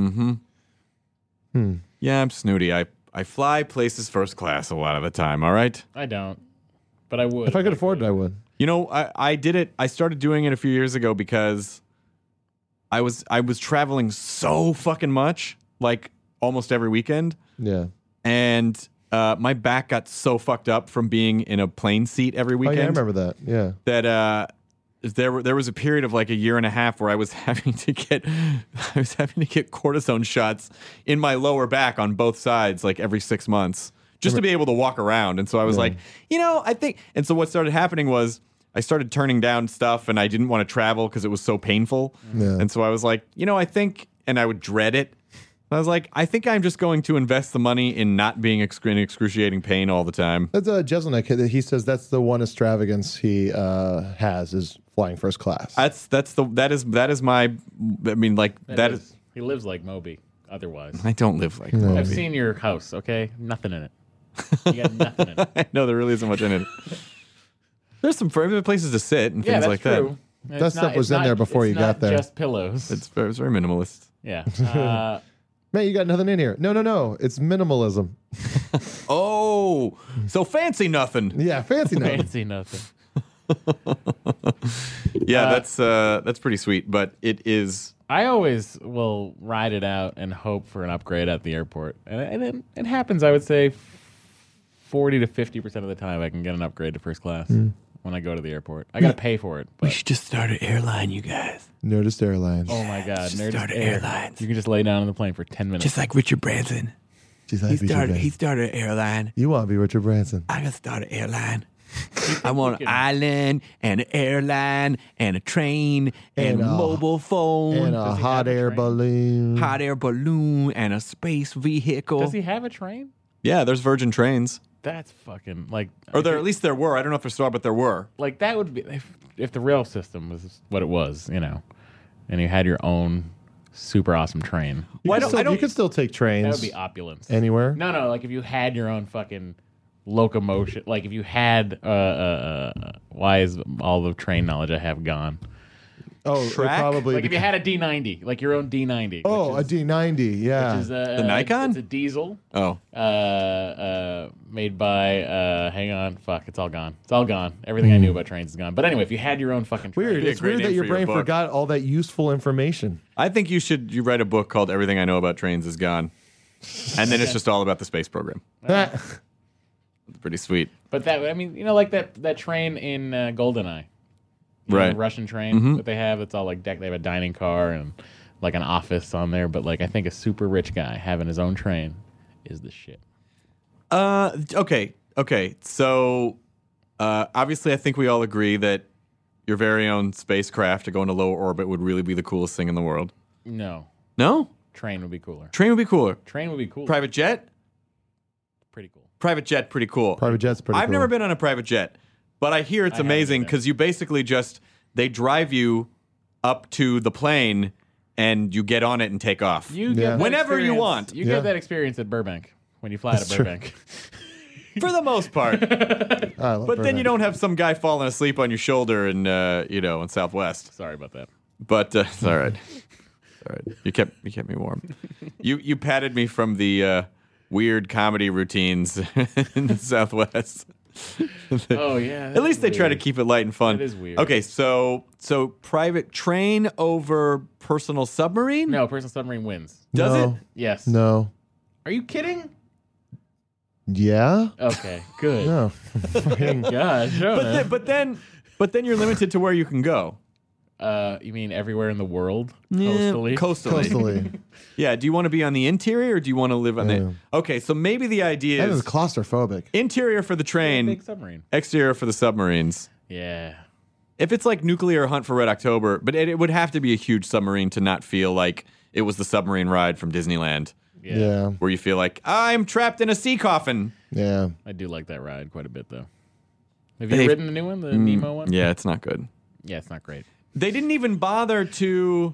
Yeah, I'm snooty. I fly places first class a lot of the time, all right? I don't, but I would. If I could afford it, I would. You know, I did it. I started doing it a few years ago because I was traveling so fucking much, like almost every weekend. Yeah. And my back got so fucked up from being in a plane seat every Oh, weekend. yeah, I remember that. Yeah. That there was a period of like a year and a half where I was having to get cortisone shots in my lower back on both sides like every 6 months just to be able to walk around. And so I was like, I think. And so what started happening was I started turning down stuff, and I didn't want to travel because it was so painful. Yeah. And so I was like, I think, and I would dread it. I was like, I think I'm just going to invest the money in not being in excruciating pain all the time. That's Jeselnik. He says that's the one extravagance he has is flying first class. That is my. I mean, like that is. He lives like Moby. Otherwise, I don't live like No. Moby. I've seen your house. Okay, nothing in it. You got nothing in it. I know there really isn't much in it. There's some private places to sit and things like true. That stuff was in there before you got there. Just pillows. that. It's very minimalist. Yeah. Man, you got nothing in here. No. It's minimalism. Oh, so fancy nothing. Yeah, fancy nothing. Fancy nothing. Yeah, that's pretty sweet, but it is. I always will ride it out and hope for an upgrade at the airport, and it happens. I would say 40 to 50% of the time, I can get an upgrade to first class when I go to the airport. I got to pay for it. But, just start an airline, you guys. Nerdist Airlines. oh my god, Nerdist start Air. airlines. You can just lay down on the plane for 10 minutes. like Richard Branson. She's like, started an airline. You want to be Richard Branson. I can start an airline. I want an island and an airline and a train and, And a a- mobile phone, And a he hot have a air train? balloon. hot air balloon and a space vehicle. Does he have a train? Yeah, there's Virgin trains. That's fucking like. Or there, at least there were. I don't know if they're still, but there were. Like that would be if the rail system was what it was, and you had your own super awesome train. You could still take trains That would be opulence. anywhere. No, like if you had your own fucking locomotion, like if you had why is all the train knowledge I have gone? Oh, it Track? probably. Like if you had a D90, like your own D90. Oh, which a D90, yeah. is The Nikon? It's a diesel. Oh. Made by hang on, fuck, it's all gone. It's all gone. Everything I knew about trains is gone. But anyway, if you had your own fucking train, Weird. be a It's great weird that name your for your brain book. forgot all that useful information. I think you write a book called Everything I Know About Trains Is Gone. And then it's just all about the space program. It's pretty sweet. But like that train in GoldenEye. Right. The Russian train that they have. It's all like deck. They have a dining car and like an office on there. But like I think a super rich guy having his own train is the shit. Okay. So, obviously, I think we all agree that your very own spacecraft to go into low orbit would really be the coolest thing in the world. No, No? train would be cooler. Train would be cooler. Train would be cool. Private jet? Pretty cool. Private jet, pretty cool. Private jet's pretty I've cool. never been on a private jet, but I hear it's I haven't amazing either. because you basically they drive you up to the plane and you get on it and take off. You get Yeah. that Whenever you experience- want. You Yeah. get that experience at Burbank when you fly That's to true. Burbank. For the most part. I love But then you Burbank. don't have some guy falling asleep on your shoulder in Southwest. Sorry about that. But it's all right. All right. You kept me warm. You patted me from the weird comedy routines in the Southwest. Oh yeah. At least they try to keep it light and fun. That is weird. Okay, so private train over personal submarine? No, personal submarine wins. Does No. it? Yes. No. Are you kidding? Yeah? Okay. Good. No. Fucking- God, Jonah. But then you're limited to where you can go. You mean everywhere in the world? Coastally? Coastally. Yeah, do you want to be on the interior or do you want to live on Yeah. the Okay, so maybe the idea That is is claustrophobic. interior for the train, Big submarine. exterior for the submarines. Yeah. If it's like Nuclear Hunt for Red October, but it would have to be a huge submarine to not feel like it was the submarine ride from Disneyland, Yeah. where you feel like I'm trapped in a sea coffin. Yeah. I do like that ride quite a bit, though. Have you They've- ridden the new one, the Nemo one? Yeah, it's not good. Yeah, it's not great. They didn't even bother to.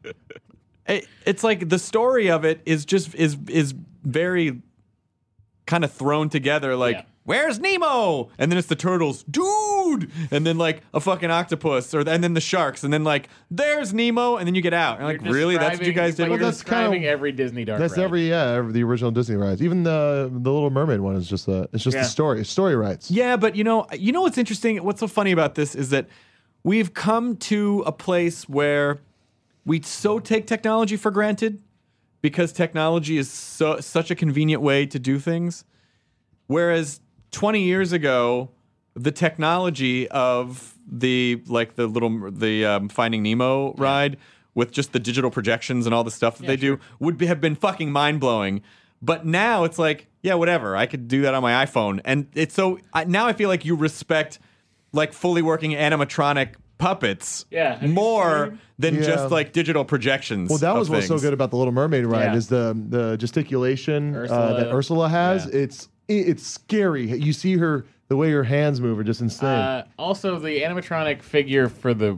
It's like the story of it is just is very kind of thrown together. Like, Yeah. where's Nemo? And then it's the turtles, dude. food, and then like a fucking octopus, and then the sharks, and then like there's Nemo, and then you get out. And like, really? That's what you guys did? You're Well, that's kinda- describing every Disney dark That's ride. every the original Disney rides. Even the Little Mermaid one is just the story rides. Yeah, but you know what's interesting? What's so funny about this is that we've come to a place where we so take technology for granted because technology is such a convenient way to do things. Whereas 20 years ago, the technology of the Finding Nemo ride with just the digital projections and all the stuff that they do would have been fucking mind blowing. But now it's like, yeah, whatever. I could do that on my iPhone, and it's so now I feel like you respect like fully working animatronic puppets more than just like digital projections. Well, that was what's so things. good about the Little Mermaid ride is the gesticulation that Ursula has. Yeah. It's scary. You see her, the way her hands move are just insane. Also, the animatronic figure for the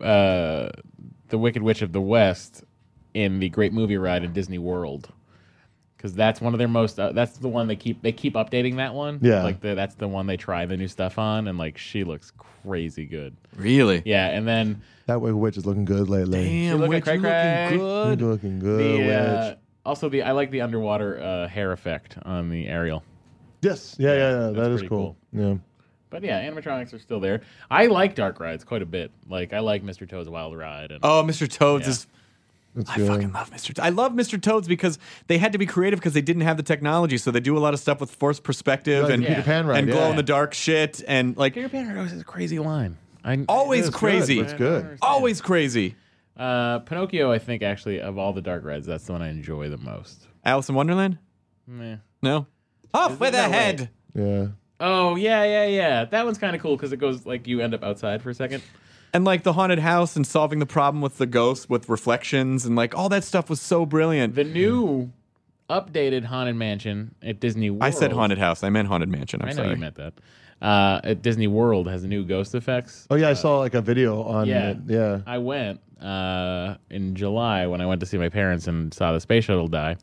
Wicked Witch of the West in the Great Movie Ride in Disney World, because that's one of their most. That's the one they keep updating that one. Yeah, like that's the one they try the new stuff on, and like she looks crazy good. Really? Yeah, and then that Wicked Witch is looking good lately. Damn, looking Witch, looking good. You're looking good, Witch. Also, I like the underwater hair effect on the Ariel. Yes, yeah. That is pretty cool. Yeah. But yeah, animatronics are still there. I like dark rides quite a bit. Like I like Mr. Toad's Wild Ride. And Oh, Mr. Toad's is. That's I good. fucking love Mr. Toad. I love Mr. Toad's because they had to be creative because they didn't have the technology, so they do a lot of stuff with forced perspective Like and the Peter Pan ride, and glow yeah. in the dark shit and like Peter Pan always has a crazy line. always It's crazy. Good. It's good. Always crazy. Pinocchio, I think actually of all the dark rides, that's the one I enjoy the most. Alice in Wonderland? Meh. No. Off with a no way. head. Yeah. Oh yeah. That one's kind of cool because it goes like you end up outside for a second. And like the haunted house and solving the problem with the ghost with reflections and like all that stuff was so brilliant. The new updated Haunted Mansion at Disney World. I said haunted house. I meant haunted mansion. I'm I know sorry. you meant that. At Disney World has new ghost effects. Oh yeah, I saw like a video on it. Yeah. I went in July when I went to see my parents and saw the space shuttle die.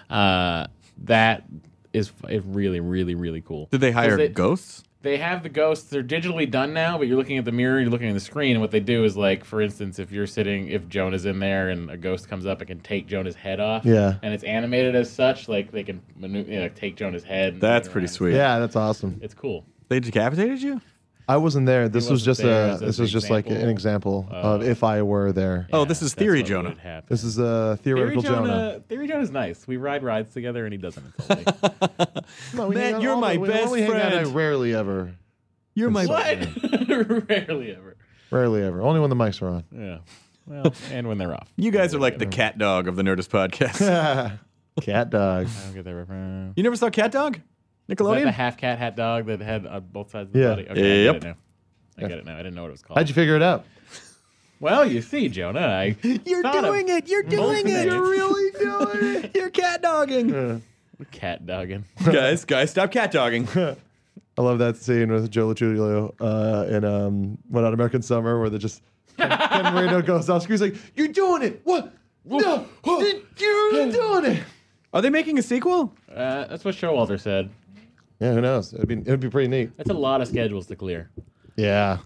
That is really, really, really cool. Did they hire 'Cause ghosts? They have the ghosts. They're digitally done now, but you're looking at the mirror, you're looking at the screen, and what they do is like, for instance, if Jonah's in there and a ghost comes up, it can take Jonah's head off. Yeah. And it's animated as such, like they can take Jonah's head. and That's move it pretty around. sweet. Yeah, that's awesome. It's cool. They decapitated you? I wasn't there. This was wasn't just there. a. This This is was just like an example of if I were there. Oh, this is that's Theory what Jonah. would happen. This is a theoretical Jonah. Theory Jonah's nice. We ride rides together, and he doesn't insult me. No, we Matt, hang out you're all my the- we best only hang out, friend. I rarely ever. You're my What? Rarely ever. Rarely ever. Only when the mics are on. Yeah. Well, and when they're off. You guys are like the cat dog of the Nerdist podcast. Cat dog. I don't get that reference. You never saw Cat Dog? Is that the Nickelodeon? half cat, half dog that had on both sides of the Yeah. body? Okay, Yep. I get it now. I didn't know what it was called. How'd you figure it out? Well, you see, Jonah, You're doing it. You're doing it. You're really doing it. You're cat dogging. cat dogging. guys, stop cat dogging. I love that scene with Joe Luchulio in One Out American Summer where they're just Ken Marino goes off screen. He's like, "You're doing it! What? No, you're doing it!" Are they making a sequel? That's what Showalter said. Yeah, who knows? It'd be pretty neat. That's a lot of schedules to clear. Yeah,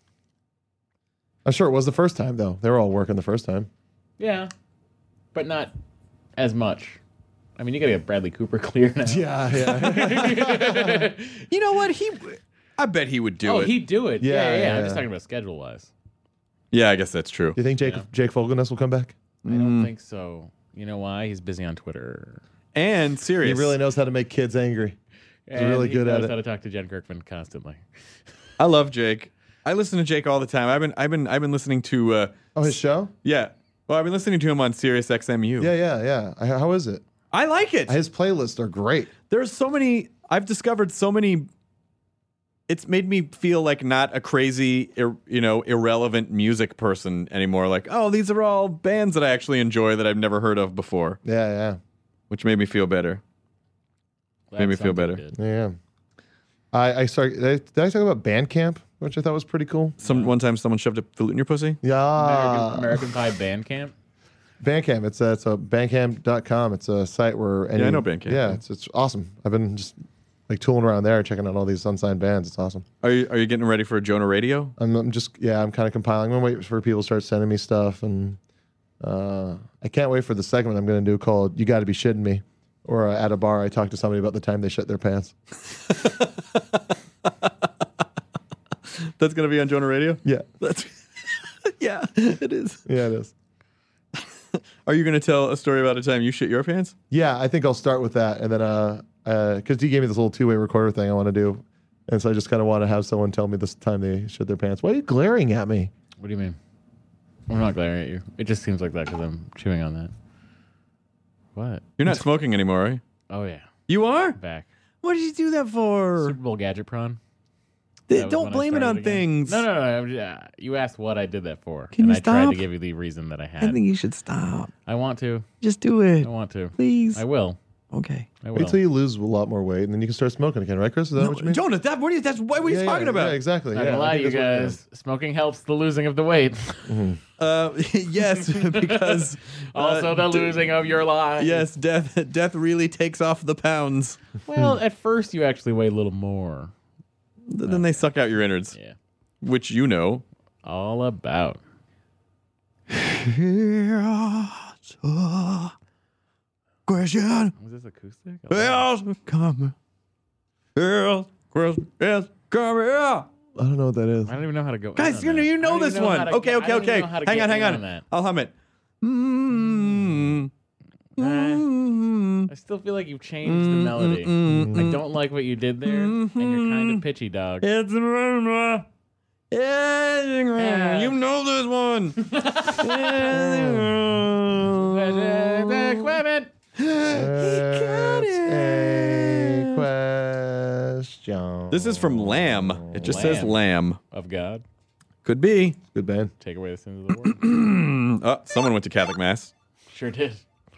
I'm sure it was the first time though. They were all working the first time. Yeah, but not as much. I mean, you got to get Bradley Cooper clear now. Yeah. You know what? I bet he would do it. He'd do it. Yeah, Yeah. I'm yeah. just talking about schedule wise. Yeah, I guess that's true. Do you think Jake Fogelness will come back? I don't think so. You know why? He's busy on Twitter. And He serious. really knows how to make kids angry. He's really good at knows it. how to talk to Jen Kirkman constantly. I love Jake. I listen to Jake all the time. I've been listening to Oh, his show? yeah. Well, I've been listening to him on Sirius XMU. Yeah. How is it? I like it. His playlists are great. There's so many. I've discovered so many. It's made me feel like not a crazy, irrelevant music person anymore. Like, oh, these are all bands that I actually enjoy that I've never heard of before, Yeah. which made me feel better. Made me feel better. Yeah. I started. Did I talk about Bandcamp, which I thought was pretty cool? One time someone shoved a flute in your pussy. Yeah. American Pie Bandcamp. Bandcamp. It's a bandcamp.com. It's a site where I know Bandcamp, Yeah, yeah. it's awesome. I've been just like tooling around there, checking out all these unsigned bands. It's awesome. Are you getting ready for a Jonah Radio? I'm kind of compiling. I'm waiting for people to start sending me stuff, and I can't wait for the segment I'm going to do called "You Got to Be Shitting Me," or at a bar I talk to somebody about the time they shit their pants. That's going to be on Jonah Radio? Yeah. Yeah, it is. Yeah, it is. Are you going to tell a story about a time you shit your pants? Yeah, I think I'll start with that, and then because he gave me this little two-way recorder thing I want to do, and so I just kind of want to have someone tell me this time they shit their pants. Why are you glaring at me? What do you mean? I'm not glaring at you. It just seems like that because I'm chewing on that. What? You're not smoking anymore, are you? Oh, yeah. You are? Back. What did you do that for? Super Bowl gadget prawn. That was Don't when I blame it started on again. things. No. You asked what I did that for. Can and you I tried stop? to give you the reason that I had. I think you should stop. I want to. Just do it. I want to. Please. I will. Okay. I will. Wait till you lose a lot more weight, and then you can start smoking again, right, Chris? Is that what you mean? Jonah, that's what are you talking about? Yeah, exactly. Not yeah, gonna I lie to think you that's what it guys. Smoking helps the losing of the weight. Yes, because Also the losing of your life. yes, death really takes off the pounds. Well, at first you actually weigh a little more. Then they suck out your innards, Yeah. which you know. All about. Question. Was this acoustic? Come here. Yes, come here. I don't know what that is. I don't even know how to go. Guys, in on you that. know I don't this even know one. how to Okay. get- I don't even know how to Hang get on. in on that. I'll hum it. I still feel like you've changed the melody. I don't like what you did there, and you're kind of pitchy, dog. It's you know this one. Equipment. That's a question. This is from Lamb. It just says Lamb. Of God. Could be. Good band. Take away the sins of the world. Oh, someone went to Catholic Mass. Sure did.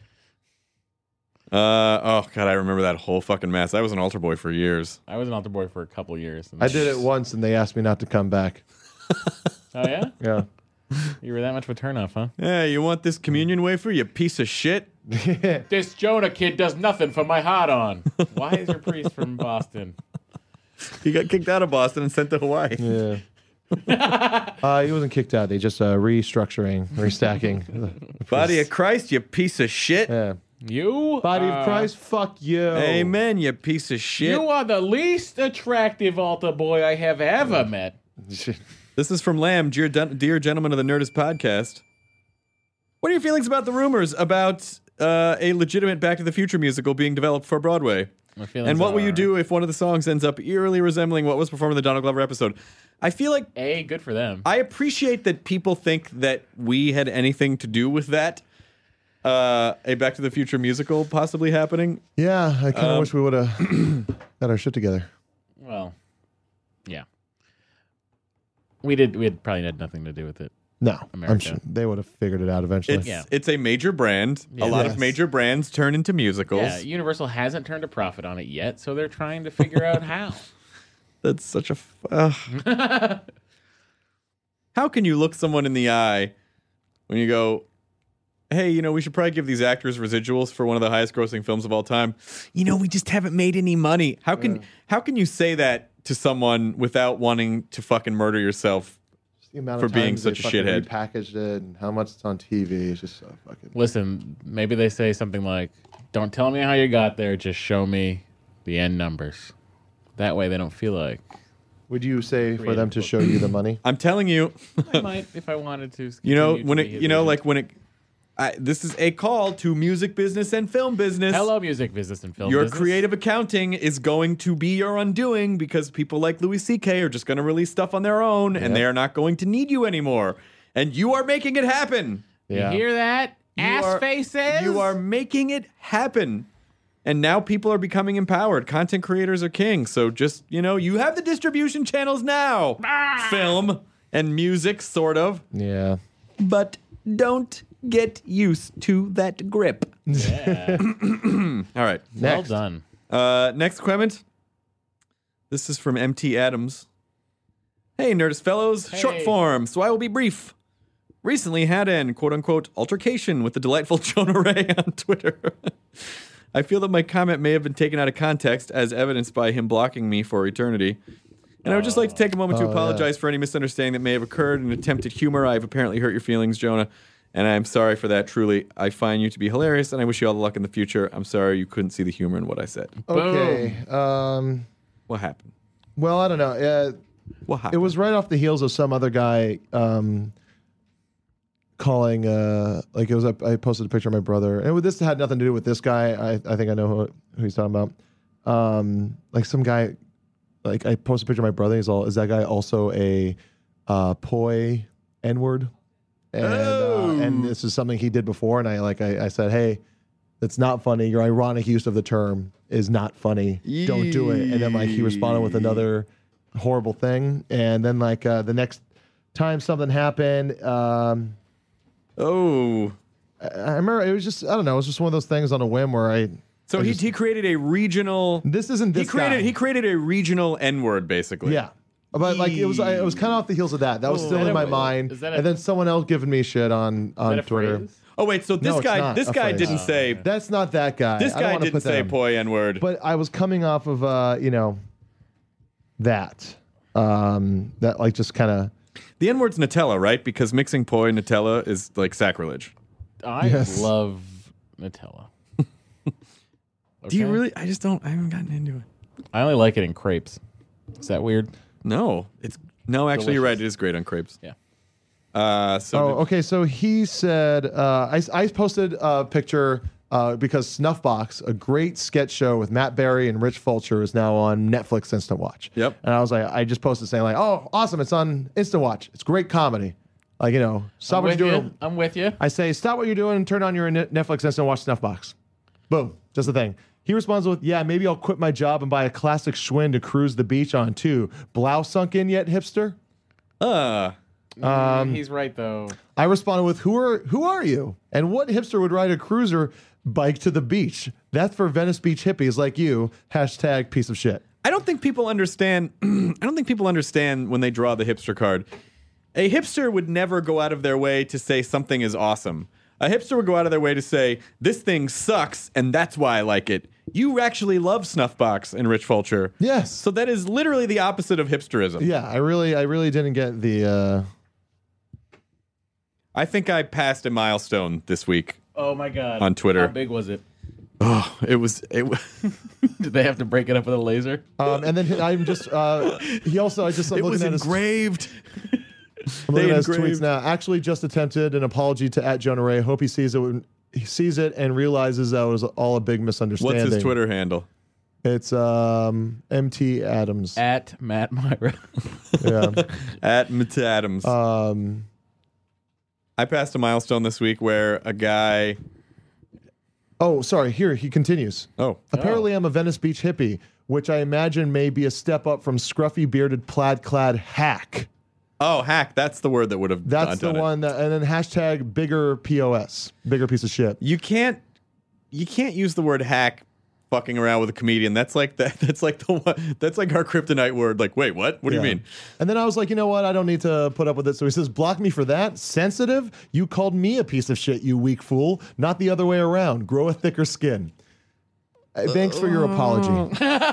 Oh God, I remember that whole fucking mass. I was an altar boy for years. I was an altar boy for a couple years. I did it once, and they asked me not to come back. Oh, yeah? Yeah. You were that much of a turnoff, huh? Yeah, you want this communion wafer, you piece of shit? This Jonah kid does nothing for my hot on. Why is your priest from Boston? He got kicked out of Boston and sent to Hawaii. Yeah. He wasn't kicked out. They just restacking. Body of Christ, you piece of shit. Yeah. You? Body of Christ, fuck you. Amen, you piece of shit. You are the least attractive altar boy I have ever met. This is from Lamb, dear gentlemen of the Nerdist podcast. What are your feelings about the rumors about a legitimate Back to the Future musical being developed for Broadway? And what will you do if one of the songs ends up eerily resembling what was performed in the Donald Glover episode? I feel like Good for them. I appreciate that people think that we had anything to do with that. A Back to the Future musical possibly happening. Yeah, I kind of wish we would have got our shit together. Well, yeah. We had probably had nothing to do with it. No, America. I'm sure they would have figured it out eventually. It's a major brand. Yeah. A lot Yes. of major brands turn into musicals. Yeah, Universal hasn't turned a profit on it yet, so they're trying to figure out how. That's such a... How can you look someone in the eye when you go, hey, we should probably give these actors residuals for one of the highest grossing films of all time. We just haven't made any money. How can you say that to someone without wanting to fucking murder yourself? The amount for of being times they such a fucking shithead. repackaged it and how much it's on TV. It's just so fucking. Listen, maybe they say something like, don't tell me how you got there, just show me the end numbers. That way they don't feel like... Would you say for them to show you the money? I'm telling you. I might if I wanted to. This is a call to music business and film business. Hello, music business and film Your business. creative accounting is going to be your undoing because people like Louis C.K. are just going to release stuff on their own and they are not going to need you anymore. And you are making it happen. Yeah. You hear that? Ass faces? You are making it happen. And now people are becoming empowered. Content creators are king. So just, you have the distribution channels now. Film and music, sort of. Yeah. But don't get used to that grip. Yeah. All right. Well done. Next comment. This is from MT Adams. Hey, Nerdist fellows. Hey. Short form, so I will be brief. Recently had an quote-unquote altercation with the delightful Jonah Ray on Twitter. I feel that my comment may have been taken out of context, as evidenced by him blocking me for eternity. And I would just like to take a moment to apologize for any misunderstanding that may have occurred in attempted humor. I have apparently hurt your feelings, Jonah, and I'm sorry for that, truly. I find you to be hilarious, and I wish you all the luck in the future. I'm sorry you couldn't see the humor in what I said. Okay. What happened? Well, I don't know. What happened? It was right off the heels of some other guy calling, like it was, I posted a picture of my brother, and this had nothing to do with this guy. I think I know who he's talking about. Like some guy, like I posted a picture of my brother. He's all, is that guy also a poi N-word? And this is something he did before, and I said, hey, it's not funny. Your ironic use of the term is not funny. Don't do it. And then like he responded with another horrible thing, and then like the next time something happened, I remember it was just, I don't know, it was just one of those things on a whim where So he created a regional. This isn't this guy. He created a regional N-word, basically. Yeah. But like it was kind of off the heels of that. That was still in my mind. And then someone else giving me shit on Twitter. Phrase? Oh wait, so this guy didn't say. That's not that guy. This guy didn't say poi N-word. But I was coming off of that like just kind of. The N-word's Nutella, right? Because mixing poi and Nutella is like sacrilege. I love Nutella. Do you really? I haven't gotten into it. I only like it in crepes. Is that weird? No, actually, you're right. It is great on crepes. Yeah. Okay. So he said, I posted a picture because Snuffbox, a great sketch show with Matt Berry and Rich Fulcher, is now on Netflix Instant Watch. Yep. And I was like, I just posted saying like, oh, awesome, it's on Instant Watch. It's great comedy. Like, stop what you're doing. I'm with you. I say, stop what you're doing and turn on your Netflix Instant Watch Snuffbox. Boom. Just the thing. He responds with, yeah, maybe I'll quit my job and buy a classic Schwinn to cruise the beach on too. Blouse sunk in yet, hipster? He's right though. I responded with, who are you? And what hipster would ride a cruiser bike to the beach? That's for Venice Beach hippies like you. # piece of shit. I don't think people understand. I don't think people understand when they draw the hipster card. A hipster would never go out of their way to say something is awesome. A hipster would go out of their way to say, this thing sucks, and that's why I like it. You actually love Snuffbox and Rich Fulcher. Yes. So that is literally the opposite of hipsterism. Yeah, I really didn't get the... I think I passed a milestone this week. Oh my God. On Twitter. How big was it? Oh, it was. Did they have to break it up with a laser? And then I'm just... he also... I'm looking at his... engraved. I'm looking at his tweets now. Actually just attempted an apology to @JonahRay. Hope he sees it when he sees it and realizes that it was all a big misunderstanding. What's his Twitter handle? It's MT Adams. @Matt Myra. Yeah. @Matt Adams. I passed a milestone this week where a guy... Oh, sorry. Here, he continues. Apparently I'm a Venice Beach hippie, which I imagine may be a step up from scruffy, bearded, plaid-clad hack. Oh, hack. That's the word that would have That's the one that, and then # bigger POS, bigger piece of shit. You can't use the word hack fucking around with a comedian. That's like that's like our kryptonite word. Like, wait, what? What do you mean? And then I was like, you know what? I don't need to put up with it. So he says, block me for that? Sensitive? You called me a piece of shit, you weak fool. Not the other way around. Grow a thicker skin. Thanks for your apology.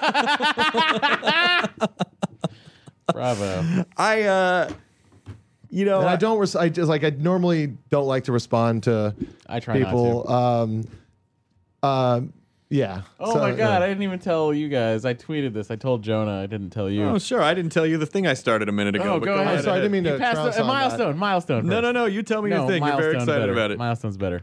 Bravo. I don't. I normally don't like to respond to I try people. Not to. Yeah. Oh my God! I didn't even tell you guys. I tweeted this. I told Jonah. I didn't tell you. Oh sure, I didn't tell you the thing I started a minute ago. Oh, go ahead. I'm sorry, I didn't mean to. Passed a milestone. Milestone. First. No. You tell me your thing. You're very excited about it. Milestone's better.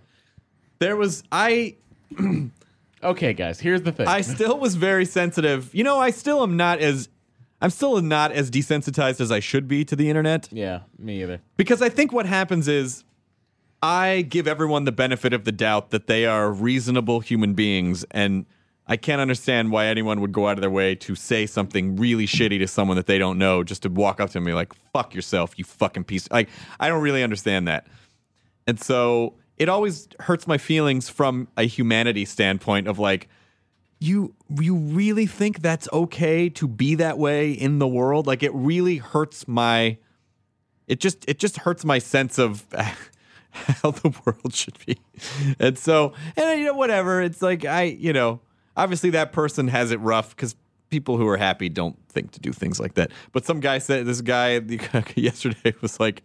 Okay, guys. Here's the thing. I still was very sensitive. I'm still not as desensitized as I should be to the internet. Yeah, me either. Because I think what happens is I give everyone the benefit of the doubt that they are reasonable human beings, and I can't understand why anyone would go out of their way to say something really shitty to someone that they don't know just to walk up to me like, fuck yourself, you fucking piece. Like, I don't really understand that. And so it always hurts my feelings from a humanity standpoint of like, you really think that's okay to be that way in the world? Like, it really hurts it just hurts my sense of how the world should be. And so, and whatever. It's like obviously that person has it rough because people who are happy don't think to do things like that. But some guy said, this guy yesterday was like,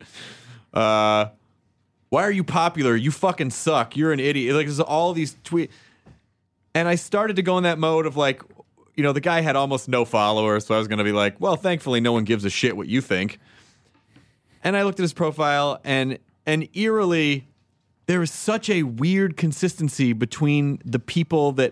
why are you popular? You fucking suck. You're an idiot. Like, there's all these tweets. And I started to go in that mode of like, the guy had almost no followers. So I was going to be like, well, thankfully no one gives a shit what you think. And I looked at his profile and eerily, there is such a weird consistency between the people that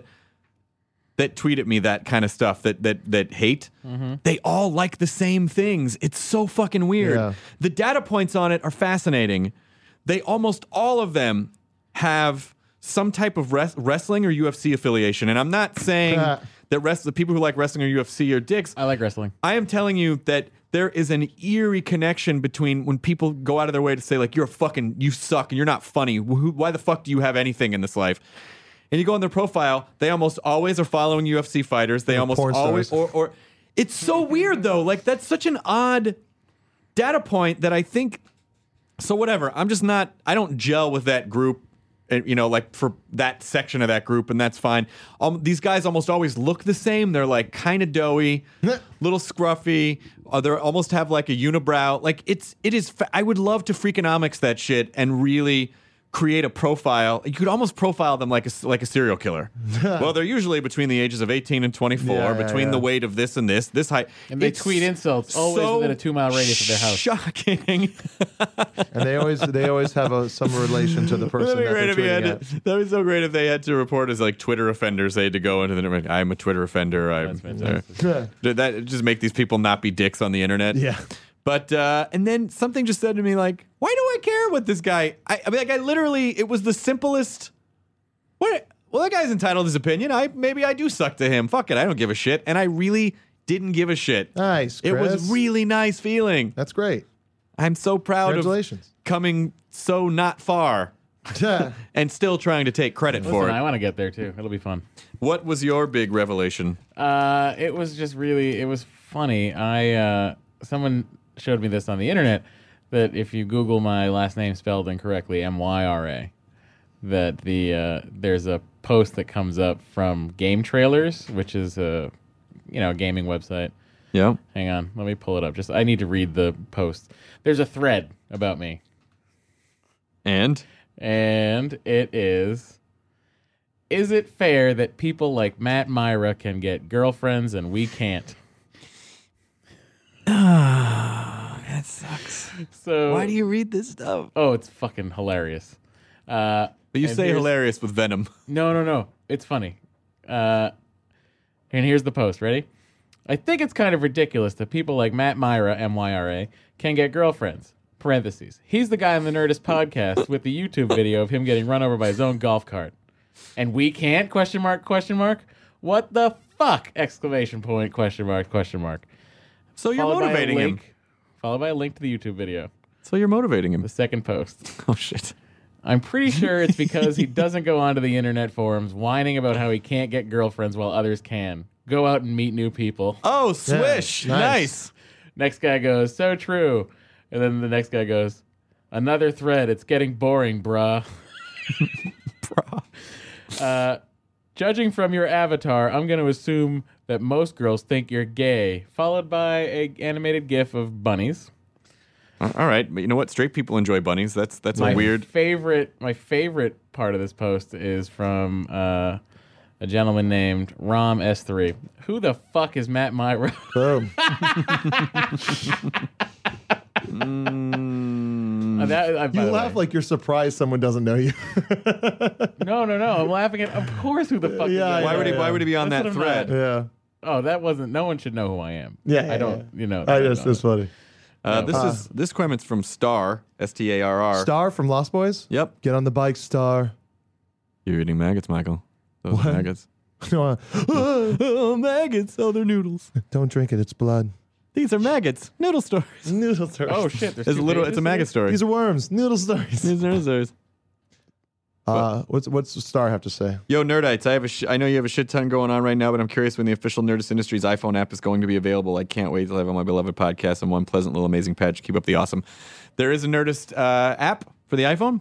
tweet at me that kind of stuff that hate. Mm-hmm. They all like the same things. It's so fucking weird. Yeah. The data points on it are fascinating. They almost all of them have some type of wrestling or UFC affiliation. And I'm not saying that the people who like wrestling or UFC are dicks. I like wrestling. I am telling you that there is an eerie connection between when people go out of their way to say, like, you suck and you're not funny. Why the fuck do you have anything in this life? And you go on their profile, they almost always are following UFC fighters. They almost always, or it's so weird though. Like, that's such an odd data point that I think, so whatever. I don't gel with that group, like for that section of that group, and that's fine. These guys almost always look the same. They're like kind of doughy, little scruffy. They almost have like a unibrow. Like it is. I would love to Freakonomics that shit and really create a profile. You could almost profile them like a serial killer. Well, they're usually between the ages of 18 and 24, between the weight of this and this height. And they tweet insults always within a 2-mile radius of their house. Shocking. And they always have some relation to the person that they're tweeting at. That would be so great if they had to report as like Twitter offenders. They had to go into the internet. I'm a Twitter offender. That's fantastic. That just make these people not be dicks on the internet. Yeah. But, and then something just said to me, like, why do I care what this guy, I mean, like, I literally, it was the simplest, well, that guy's entitled to his opinion. Maybe I do suck to him. Fuck it. I don't give a shit. And I really didn't give a shit. Nice, Chris. It was really nice feeling. That's great. I'm so proud of coming so not far and still trying to take credit for it. I want to get there too. It'll be fun. What was your big revelation? It was just really, it was funny. Someone showed me this on the internet, that if you Google my last name spelled incorrectly, Myra, that there's a post that comes up from Game Trailers, which is a gaming website. Yeah. Hang on, let me pull it up. I need to read the post. There's a thread about me. And it is it fair that people like Matt Myra can get girlfriends and we can't? That sucks. So why do you read this stuff? Oh, it's fucking hilarious. But you say hilarious with venom. No. It's funny. And here's the post. Ready? I think it's kind of ridiculous that people like Matt Myra, Myra, can get girlfriends. Parentheses. He's the guy on the Nerdist podcast with the YouTube video of him getting run over by his own golf cart. And we can't? ? What the fuck? ! So you're motivating him. Followed by a link to the YouTube video. So you're motivating him. The second post. Oh, shit. I'm pretty sure it's because he doesn't go onto the internet forums whining about how he can't get girlfriends while others can. Go out and meet new people. Oh, swish. Yeah, nice. Next guy goes, so true. And then the next guy goes, another thread. It's getting boring, brah. Judging from your avatar, I'm going to assume that most girls think you're gay, followed by an animated gif of bunnies. All right, but you know what? Straight people enjoy bunnies. That's a weird. My favorite part of this post is from a gentleman named Rom S3. Who the fuck is Matt Myra? Boom. You laugh like you're surprised someone doesn't know you. No. I'm laughing at, of course, who the fuck is that? Why would he be on that thread? Yeah. Oh, no one should know who I am. Yeah. I don't, That's funny. This comment's from Star, Starr. Star from Lost Boys? Yep. Get on the bike, Star. You're eating maggots, Michael. Those what? Are maggots. No, maggots. Oh, they're noodles. Don't drink it. It's blood. These are maggots. Noodle stories. Noodle stories. Oh, shit. It's a maggot story. These are worms. Noodle stories. These are noodle stories. What's Star have to say? Yo, Nerdites, I know you have a shit ton going on right now, but I'm curious when the official Nerdist Industries iPhone app is going to be available. I can't wait to have on my beloved podcast and one pleasant little amazing patch. Keep up the awesome. There is a Nerdist app for the iPhone.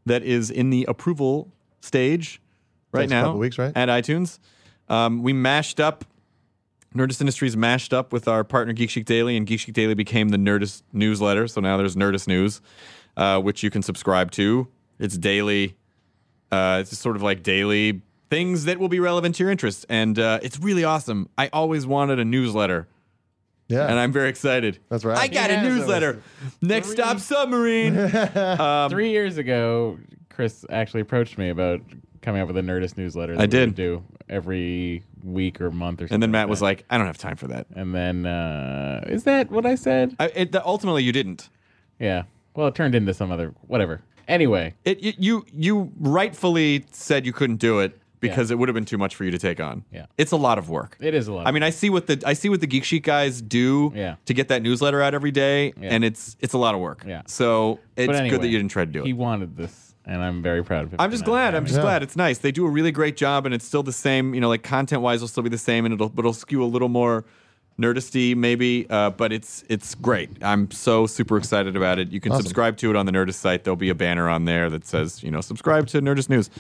that is in the approval stage right Takes a now. couple weeks, right? At iTunes. We mashed up. Nerdist Industries mashed up with our partner Geek Chic Daily, and Geek Chic Daily became the Nerdist newsletter. So now there's Nerdist News, which you can subscribe to. It's daily. It's just sort of like daily things that will be relevant to your interests, and it's really awesome. I always wanted a newsletter, Yeah. and I'm very excited. That's right. I got a Yeah, newsletter. Next stop, submarine. 3 years ago, Chris actually approached me about coming up with a Nerdist newsletter. That I we did. would do every week or month or something. And then Matt like was that. like, I don't have time for that. And then, is that what I said? Ultimately, you didn't. Yeah. Well, it turned into some other whatever. Anyway, You rightfully said you couldn't do it because it would have been too much for you to take on. Yeah. It's a lot of work. it is a lot. I mean, I see what the Geek Chic guys do Yeah. to get that newsletter out every day, Yeah. and it's a lot of work. Yeah. So it's But anyway, good that you didn't try to do he it. wanted this, and I'm very proud of him. I'm for just not glad. having I'm just it. glad. It's nice. They do a really great job, and it's still the same. Like content wise, will still be the same, and it'll skew a little more nerdisty maybe, but it's great. I'm so super excited about it. You can Awesome. subscribe to it on the Nerdist site. There'll be a banner on there that says subscribe to Nerdist News.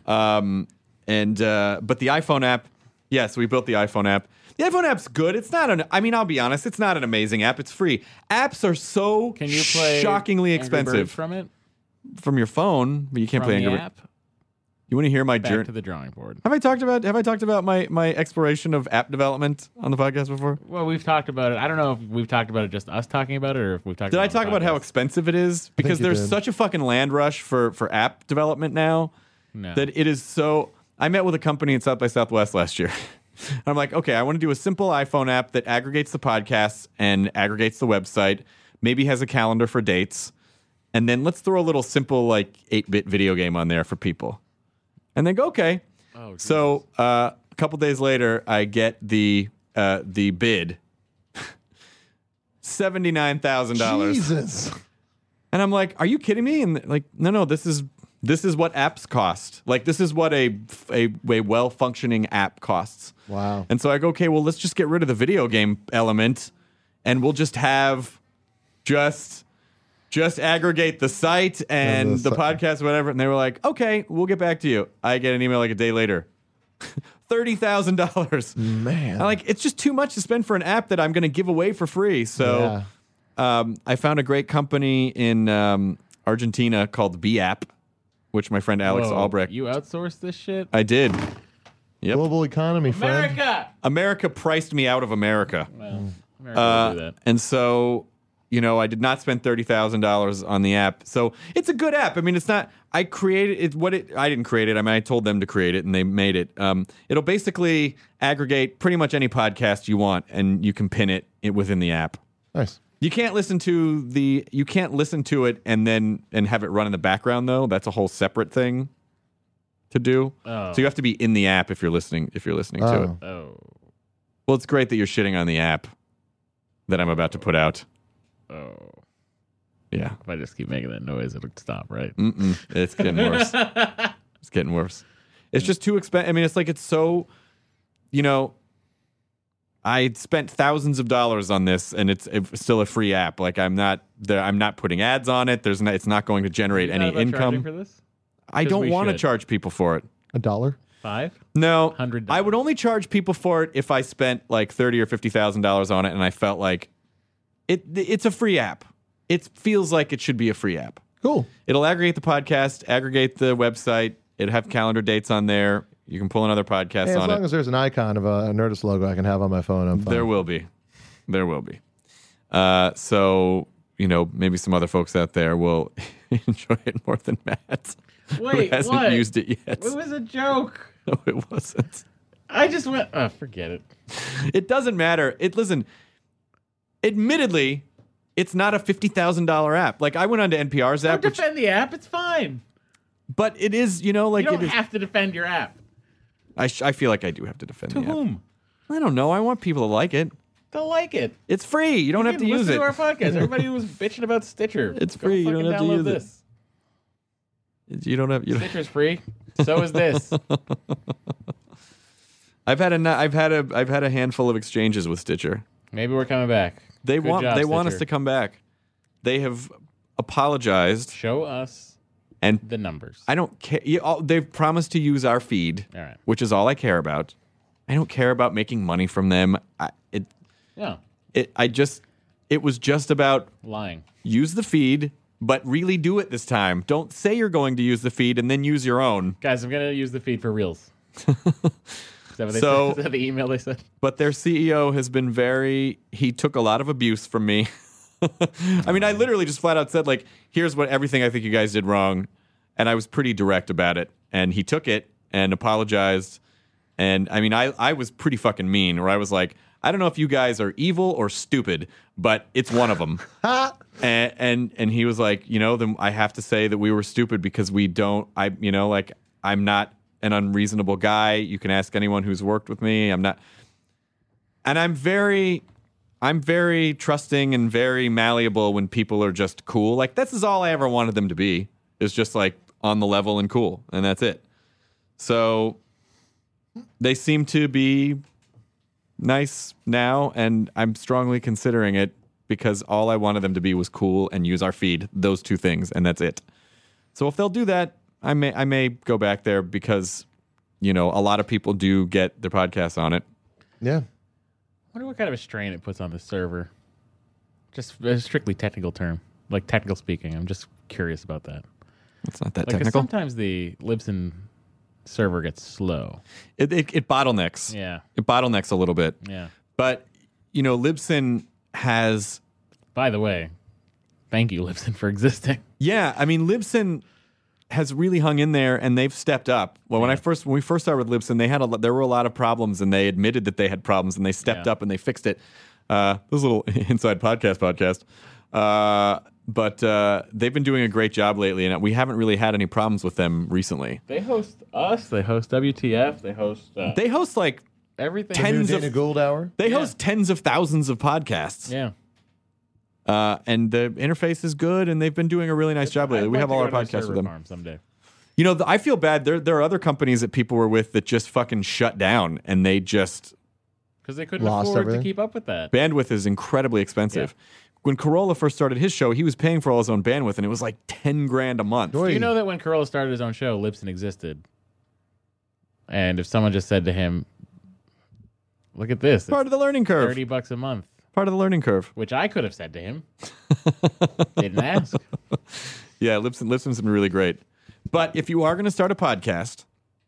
But the iPhone app, yes, we built the iPhone app. The iPhone app's good. It's not I'll be honest, it's not an amazing app. It's free. Apps are so Can you play shockingly Angry Birds expensive from it? from your phone, but you can't From play the Angry Birds. app? You want to hear my Back journey? to the drawing board. Have I talked about my exploration of app development on the podcast before? Well, we've talked about it. I don't know if we've talked about it just us talking about it, or if we've talked. Did about I it talk on the about how podcast. expensive it is? Because you there's did. such a fucking land rush for app development now No. that it is so. I met with a company in South by Southwest last year. I'm like, okay, I want to do a simple iPhone app that aggregates the podcasts and aggregates the website, maybe has a calendar for dates, and then let's throw a little simple 8-bit video game on there for people. And they go, okay. Oh, So a couple days later, I get the bid, $79,000. Jesus. And I'm like, are you kidding me? And no, this is what apps cost. This is what a well-functioning app costs. Wow. And so I go, okay, well, let's just get rid of the video game element, and we'll just have just aggregate the site and the podcast, whatever. And they were like, okay, we'll get back to you. I get an email a day later. $30,000. Man. I'm like, it's just too much to spend for an app that I'm going to give away for free. So I found a great company in Argentina called BApp, which my friend Alex Whoa, Albrecht. You outsourced this shit? I did. Yep. Global economy, friend. America! America priced me out of America. Well, America will do that. And so, I did not spend $30,000 on the app. So it's a good app. I mean, it's not. I created it. I didn't create it. I mean, I told them to create it, and they made it. It'll basically aggregate pretty much any podcast you want, and you can pin it within the app. Nice. You can't listen to it and have it run in the background though. That's a whole separate thing to do. Oh. So you have to be in the app if you're listening to it. Oh. Oh. Well, it's great that you're shitting on the app that I'm about to put out. Oh. Yeah. If I just keep making that noise, it'll stop, right? It's getting worse. It's getting worse. It's just too expensive. I mean, it's so, I spent thousands of dollars on this, and it's still a free app. I'm not putting ads on it. It's not going to generate You any thought about charging income. for this? I 'Cause don't we want to should. charge people for it. $1? 5? No, $100. I would only charge people for it if I spent $30,000 or $50,000 on it, and I felt like it's a free app. It feels like it should be a free app. Cool. It'll aggregate the podcast, aggregate the website. It'll have calendar dates on there. You can pull in other podcasts Hey, as on long it. as there's an icon of a Nerdist logo I can have on my phone, I'm fine. There will be. So maybe some other folks out there will enjoy it more than Matt. Wait, who hasn't what? used it yet. It was a joke. No, it wasn't. I just went, forget it. It doesn't matter. Listen, admittedly, it's not a $50,000 app. I went onto NPR's Don't app, defend the app. It's fine. but it is, You don't it is, have to defend your app. I feel like I do have to defend To the app. whom? I don't know. I want people to like it. They'll like it. It's free. You don't have to use listen it. to our podcast. Everybody was bitching about Stitcher. It's Go free. You fucking don't have to download use it. this. You don't have. Stitcher's free. So is this. I've had a handful of exchanges with Stitcher. Maybe we're coming back. They Good want job, us Stitcher. to come back. They have apologized. Show us And The numbers. I don't care. They've promised to use our feed, All right. which is all I care about. I don't care about making money from them. Yeah. It was just about Lying. use the feed, but really do it this time. Don't say you're going to use the feed and then use your own. Guys, I'm going to use the feed for reels. Is that what they said? Is that the email they said? But their CEO has been he took a lot of abuse from me. I mean, I literally just flat out said, like, here's everything I think you guys did wrong. And I was pretty direct about it. And he took it and apologized. And I mean, I was pretty fucking mean, where I was like, I don't know if you guys are evil or stupid, but it's one of them. and he was like, then I have to say that we were stupid because I'm not an unreasonable guy. You can ask anyone who's worked with me. I'm not. And I'm very trusting and very malleable when people are just cool. Like, this is all I ever wanted them to be, is just like on the level and cool. And that's it. So they seem to be nice now, and I'm strongly considering it because all I wanted them to be was cool and use our feed. Those two things, and that's it. So if they'll do that, I may go back there because, a lot of people do get their podcasts on it. Yeah. I wonder what kind of a strain it puts on the server. Just a strictly technical term, like technical speaking. I'm just curious about that. It's not that Like, 'cause technical. sometimes the Libsyn server gets slow. It bottlenecks. Yeah. It bottlenecks a little bit. Yeah. But, Libsyn has... By the way, thank you, Libsyn, for existing. Yeah, I mean, Libsyn has really hung in there, and they've stepped up. Well, when we first started with Libsyn, there were a lot of problems, and they admitted that they had problems, and they stepped up and they fixed it. This is a little inside podcast. But they've been doing a great job lately, and we haven't really had any problems with them recently. They host us. They host WTF. They host like everything. Dana Gould Hour. They host tens of thousands of podcasts. Yeah. And the interface is good, and they've been doing a really nice job lately. We have all our podcasts with them. Someday. I feel bad. There are other companies that people were with that just fucking shut down, and they just... Because they couldn't Lost afford everything. to keep up with that. Bandwidth is incredibly expensive. Yeah. When Corolla first started his show, he was paying for all his own bandwidth, and it was like $10,000 a month. Oy. Do you know that when Corolla started his own show, Libsyn existed? And if someone just said to him, look at this, Part of the learning curve. $30 a month, Part of the learning curve. which I could have said to him. Didn't ask. Yeah, Libsyn's been really great. But if you are going to start a podcast,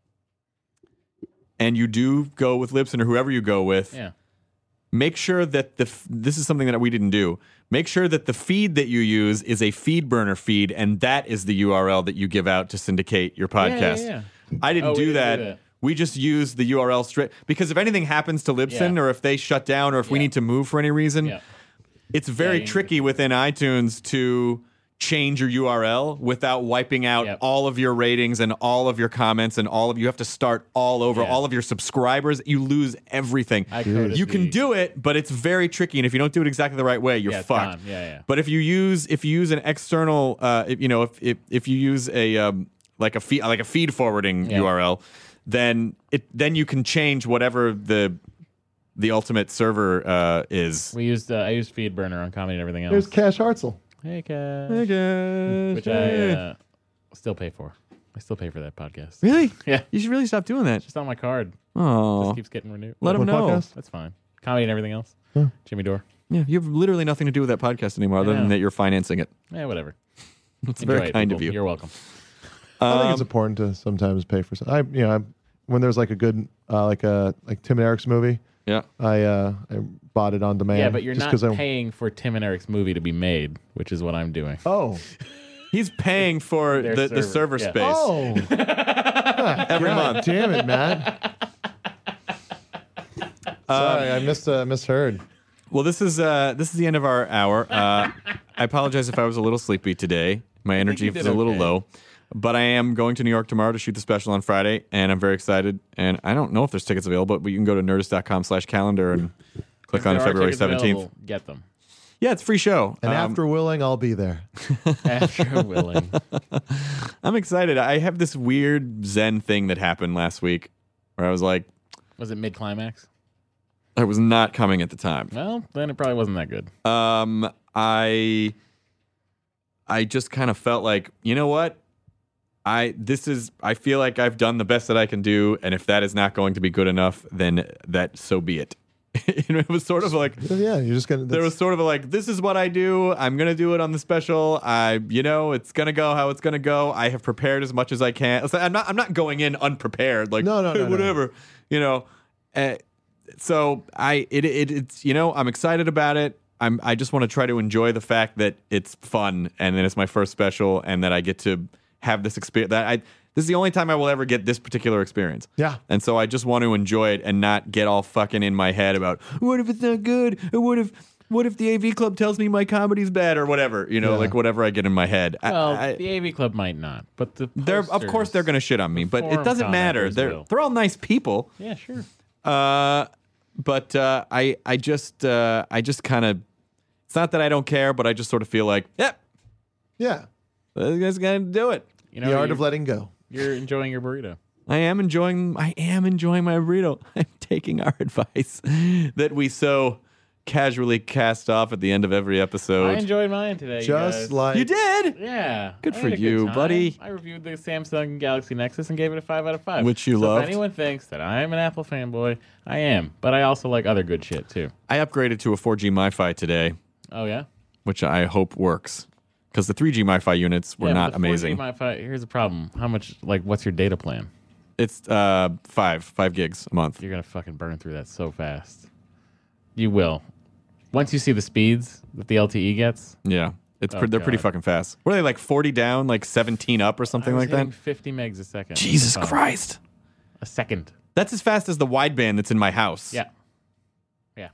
and you do go with Libsyn or whoever you go with, Yeah. make sure that this is something that we didn't do. Make sure that the feed that you use is a FeedBurner feed, and that is the URL that you give out to syndicate your podcast. Yeah. I didn't Oh, we do didn't that. do that. We just use the URL straight because if anything happens to Libsyn, Yeah. or if they shut down, or if we Yeah. need to move for any reason, Yeah. it's very you- tricky within iTunes to change your URL without wiping out Yep. all of your ratings and all of your comments and you have to start all over. Yeah. All of your subscribers, you lose everything. I coded You can the- do it, but it's very tricky, and if you don't do it exactly the right way, you're it's fucked. gone. Yeah. But if you use an external, if you use a feed forwarding Yeah. URL, then you can change whatever the ultimate server is. I used FeedBurner on Comedy and everything else. There's Cash Hartzell. Hey, Cash. Okay. Which I still pay for. I still pay for that podcast. Really? Yeah. You should really stop doing that. Just on my card. Oh, Just keeps getting renewed. let them What know. podcast? That's fine. Comedy and everything else. Jimmy Dore. Yeah, you have literally nothing to do with that podcast anymore, other than know. that you're financing it. Yeah, whatever. It's Enjoy very it, kind people. of you. You're welcome. I think it's important to sometimes pay for something. When there's like a good like Tim and Eric's movie, Yeah. I bought it on demand. Yeah, but you're just not 'cause paying for Tim and Eric's movie to be made, which is what I'm doing. Oh, He's paying for Their the server server, space oh, every God month. damn it, Matt. Sorry, I misheard. Well, this is the end of our hour. I apologize if I was a little sleepy today. My energy you was did a little okay. low. But I am going to New York tomorrow to shoot the special on Friday, and I'm very excited. And I don't know if there's tickets available, but you can go to nerdist.com/calendar and click on There are February tickets 17th. available. Get them. Yeah, it's a free show. And after willing, I'll be there. After willing. I'm excited. I have this weird Zen thing that happened last week where I was like, Was it mid-climax? I was not coming at the time. Well, then it probably wasn't that good. I just kind of felt like, you know what? I feel like I've done the best that I can do, and if that is not going to be good enough, then that so be it. It was sort of like, Yeah, you're just gonna. there was sort of like, this is what I do. I'm gonna do it on the special. It's gonna go how it's gonna go. I have prepared as much as I can. I'm not going in unprepared. Like, No, hey, whatever. So it's I'm excited about it. I just want to try to enjoy the fact that it's fun, and then it's my first special, and that I get to have this experience. This is the only time I will ever get this particular experience. Yeah. And so I just want to enjoy it and not get all fucking in my head about what if it's not good, or what if the AV Club tells me my comedy's bad, or whatever. Like whatever I get in my head. Well, the AV Club might not, but of course they're going to shit on me, but it forum doesn't matter. commenters They're all nice people. Yeah, sure. But I just kind of, it's not that I don't care, but I just sort of feel like, yep, Yeah. you guys got to do it. The art of letting go. You're enjoying your burrito. I am enjoying my burrito. I'm taking our advice that we so casually cast off at the end of every episode. I enjoyed mine today. Just you guys. like You did? Yeah. Good I for had a you, time. buddy. I reviewed the Samsung Galaxy Nexus and gave it a 5 out of 5. Which you so loved. If anyone thinks that I'm an Apple fanboy, I am. But I also like other good shit, too. I upgraded to a 4G MiFi today, Oh, yeah? which I hope works. Because the 3G MiFi units were Yeah, not but the 4G amazing. Wi-Fi, here's the problem. How much, what's your data plan? It's 5 gigs a month. You're going to fucking burn through that so fast. You will. Once you see the speeds that the LTE gets. Yeah. They're pretty God. fucking fast. Were they like 40 down, like 17 up or something I was like that? hitting 50 megs a second. Jesus Phone. Christ. A second. That's as fast as the wideband that's in my house. Yeah. Yeah.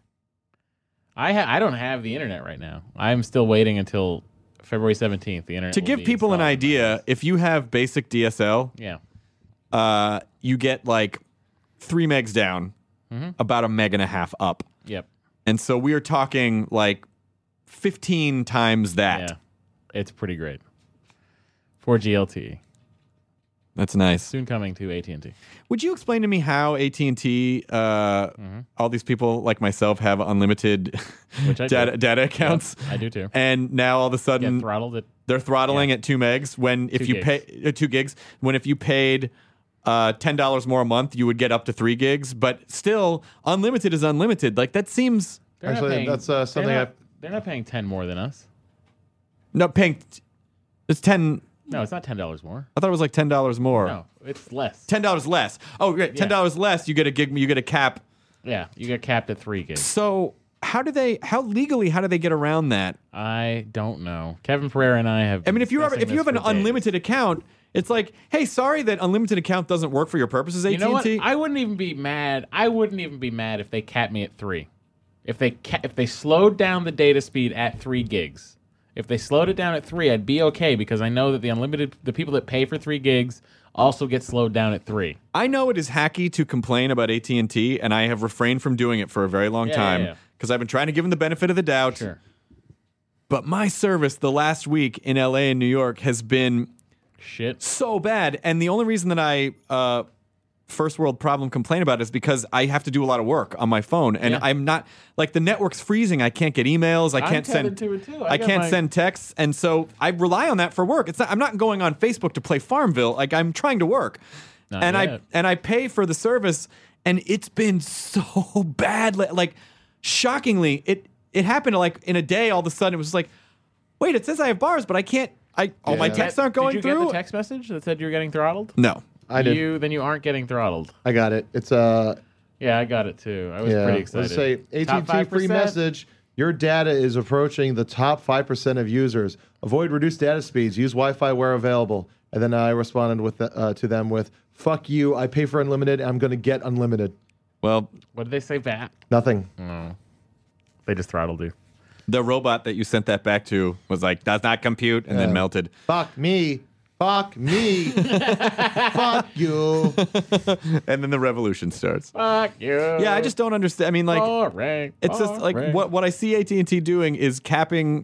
I don't have the internet right now. I'm still waiting until February 17th. The internet To will give be people an installed in my idea, house. if you have basic DSL, Yeah. you get like 3 megs down, about 1.5 meg up. Yep. And so we are talking like 15 times that. Yeah. It's pretty great. 4G LTE. That's nice. Soon coming to AT&T. Would you explain to me how AT&T, all these people like myself have unlimited Which I do. data accounts? Yep, I do too. And now all of a Get sudden throttled at they're throttling at 2 megs when if 2 you pay 2 gigs, when if you paid $10 more a month, you would get up to 3 gigs, but still unlimited is unlimited. Like that seems They're not Actually, paying- that's they're something not- They're not paying 10 more than us. not paying. It's 10. No, it's not $10 more. I thought it was like $10 more. No, it's less. $10 less. Oh, right. $10 less. You get a gig. You get a cap. Yeah, you get capped at 3 gigs. So how do they get around that? I don't know. Kevin Pereira and I have. I mean, if you have discussing an this for days. unlimited account, it's like, hey, sorry that unlimited account doesn't work for your purposes, AT&T. You know what? I wouldn't even be mad. I wouldn't even be mad if they capped me at 3. If they slowed down the data speed at 3 gigs. If they slowed it down at 3, I'd be okay because I know that the people that pay for 3 gigs also get slowed down at 3. I know it is hacky to complain about AT&T, and I have refrained from doing it for a very long time because I've been trying to give them the benefit of the doubt. Sure. But my service the last week in LA and New York has been Shit. so bad, and the only reason that I first world problem complain about it is because I have to do a lot of work on my phone, and Yeah. I'm not like the network's freezing. I can't get emails. I can't tethered send. to it, too. I got can't my- send texts, and so I rely on that for work. I'm not going on Facebook to play Farmville. Like I'm trying to work, Not and yet. I pay for the service, and it's been so bad. Like shockingly, it happened like in a day. All of a sudden, it was just like, wait, it says I have bars, but I can't. All my Yeah. texts aren't going Did you through. get the text message that said you were getting throttled? No. I did. Then you aren't getting throttled. I got it. It's Yeah, I got it too. I was pretty excited. Let's say Top AT&T free 5%? message. Your data is approaching the top 5% of users. Avoid reduced data speeds. Use Wi-Fi where available. And then I responded with to them with, "Fuck you. I pay for unlimited. I'm going to get unlimited." Well, What did they say back? Nothing. They just throttled you. the robot that you sent that back to was like, does not compute, and then melted. Fuck me. Fuck me. Fuck you. And then the revolution starts. Fuck you. Yeah, I just don't understand. I mean, like, Boring. it's just like Boring. what I see AT&T doing is capping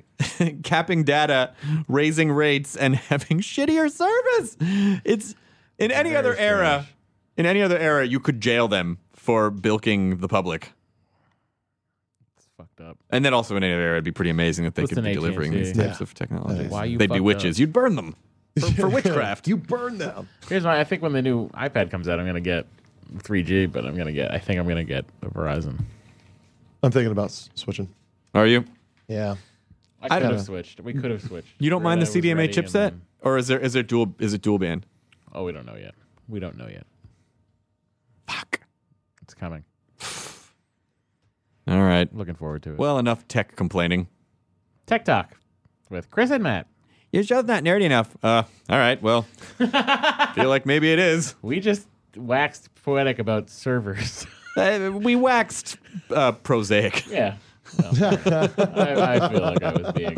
data, raising rates, and having shittier service. It's in any other era. In any other era, you could jail them for bilking the public. It's fucked up. And then also in any other era, it'd be pretty amazing that they Listen, could be delivering AT&T. these types of technologies. Why you They'd be fucked witches. up? You'd burn them. for witchcraft. You burn them. Here's why I think when the new iPad comes out, I'm gonna get 3G, but I think I'm gonna get a Verizon. I'm thinking about switching. Are you? Yeah. I could have switched. We could have switched. You don't mind the Greta was CDMA ready, and chipset, then- or is it dual band? Oh, we don't know yet. We don't know yet. Fuck. It's coming. All right. Looking forward to it. Well, enough tech complaining. Tech Talk with Chris and Matt. Your show's not nerdy enough. All right. Well, feel like maybe it is. We just waxed poetic about servers. We waxed prosaic. Yeah. Well, I feel like I was being.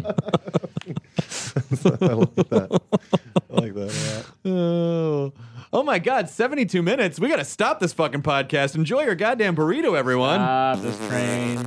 I like that. Oh my God, 72 minutes. We got to stop this fucking podcast. Enjoy your goddamn burrito, everyone. Stop this train.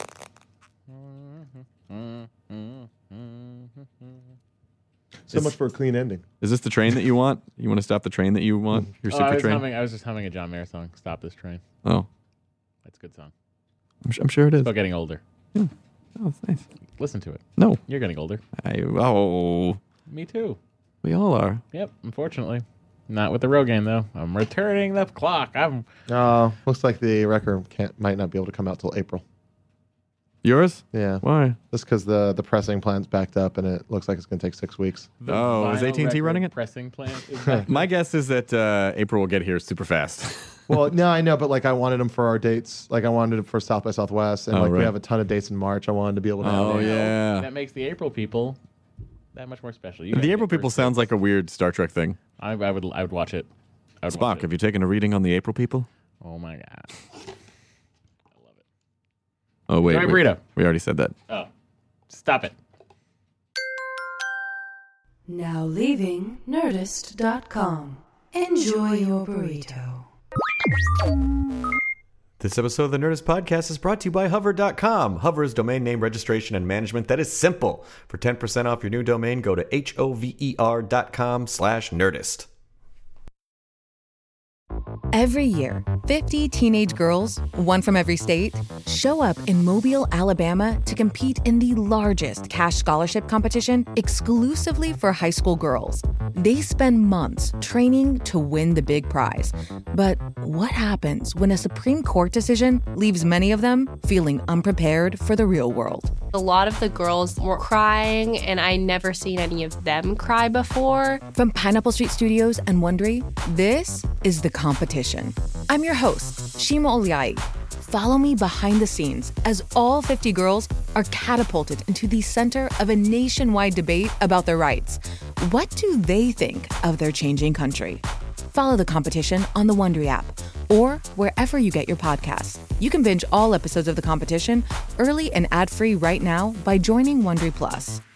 So much for a clean ending. Is this the train that you want? You want to stop the train that you want? Your super train? I was just humming a John Mayer song. Stop this train. Oh, That's a good song. I'm sure it is. About getting older. Oh, that's nice. Listen to it. No. You're getting older. Me too. We all are. Yep, unfortunately. Not with the Rogaine, though. I'm returning the clock. Looks like the record might not be able to come out till April. Yours? Yeah. Why? Just because the pressing plan's backed up and it looks like it's going to take 6 weeks. The is vinyl AT&T record running it? Pressing plant is back. My guess is that April will get here super fast. Well, no, I know, but like I wanted them for our dates. Like I wanted it for South by Southwest, and we right. have a ton of dates in March. I wanted to be able to. Oh, have them. yeah. That makes the April people that much more special. The April people sounds like a weird Star Trek thing. I would watch it. I would Spock, watch it. have you taken a reading on the April people? Oh my god. I love it. Oh, wait. Enjoy burrito. We already said that. Oh. Stop it. Now leaving Nerdist.com. Enjoy your burrito. This episode of the Nerdist Podcast is brought to you by Hover.com. Hover is domain name registration and management that is simple. For 10% off your new domain, go to hover.com/Nerdist. Every year, 50 teenage girls, one from every state, show up in Mobile, Alabama to compete in the largest cash scholarship competition exclusively for high school girls. They spend months training to win the big prize. But what happens when a Supreme Court decision leaves many of them feeling unprepared for the real world? A lot of the girls were crying, and I never seen any of them cry before. From Pineapple Street Studios and Wondery, this is The Competition. I'm your host, Shima Oliai. Follow me behind the scenes as all 50 girls are catapulted into the center of a nationwide debate about their rights. What do they think of their changing country? Follow The Competition on the Wondery app or wherever you get your podcasts. You can binge all episodes of The Competition early and ad-free right now by joining Wondery Plus.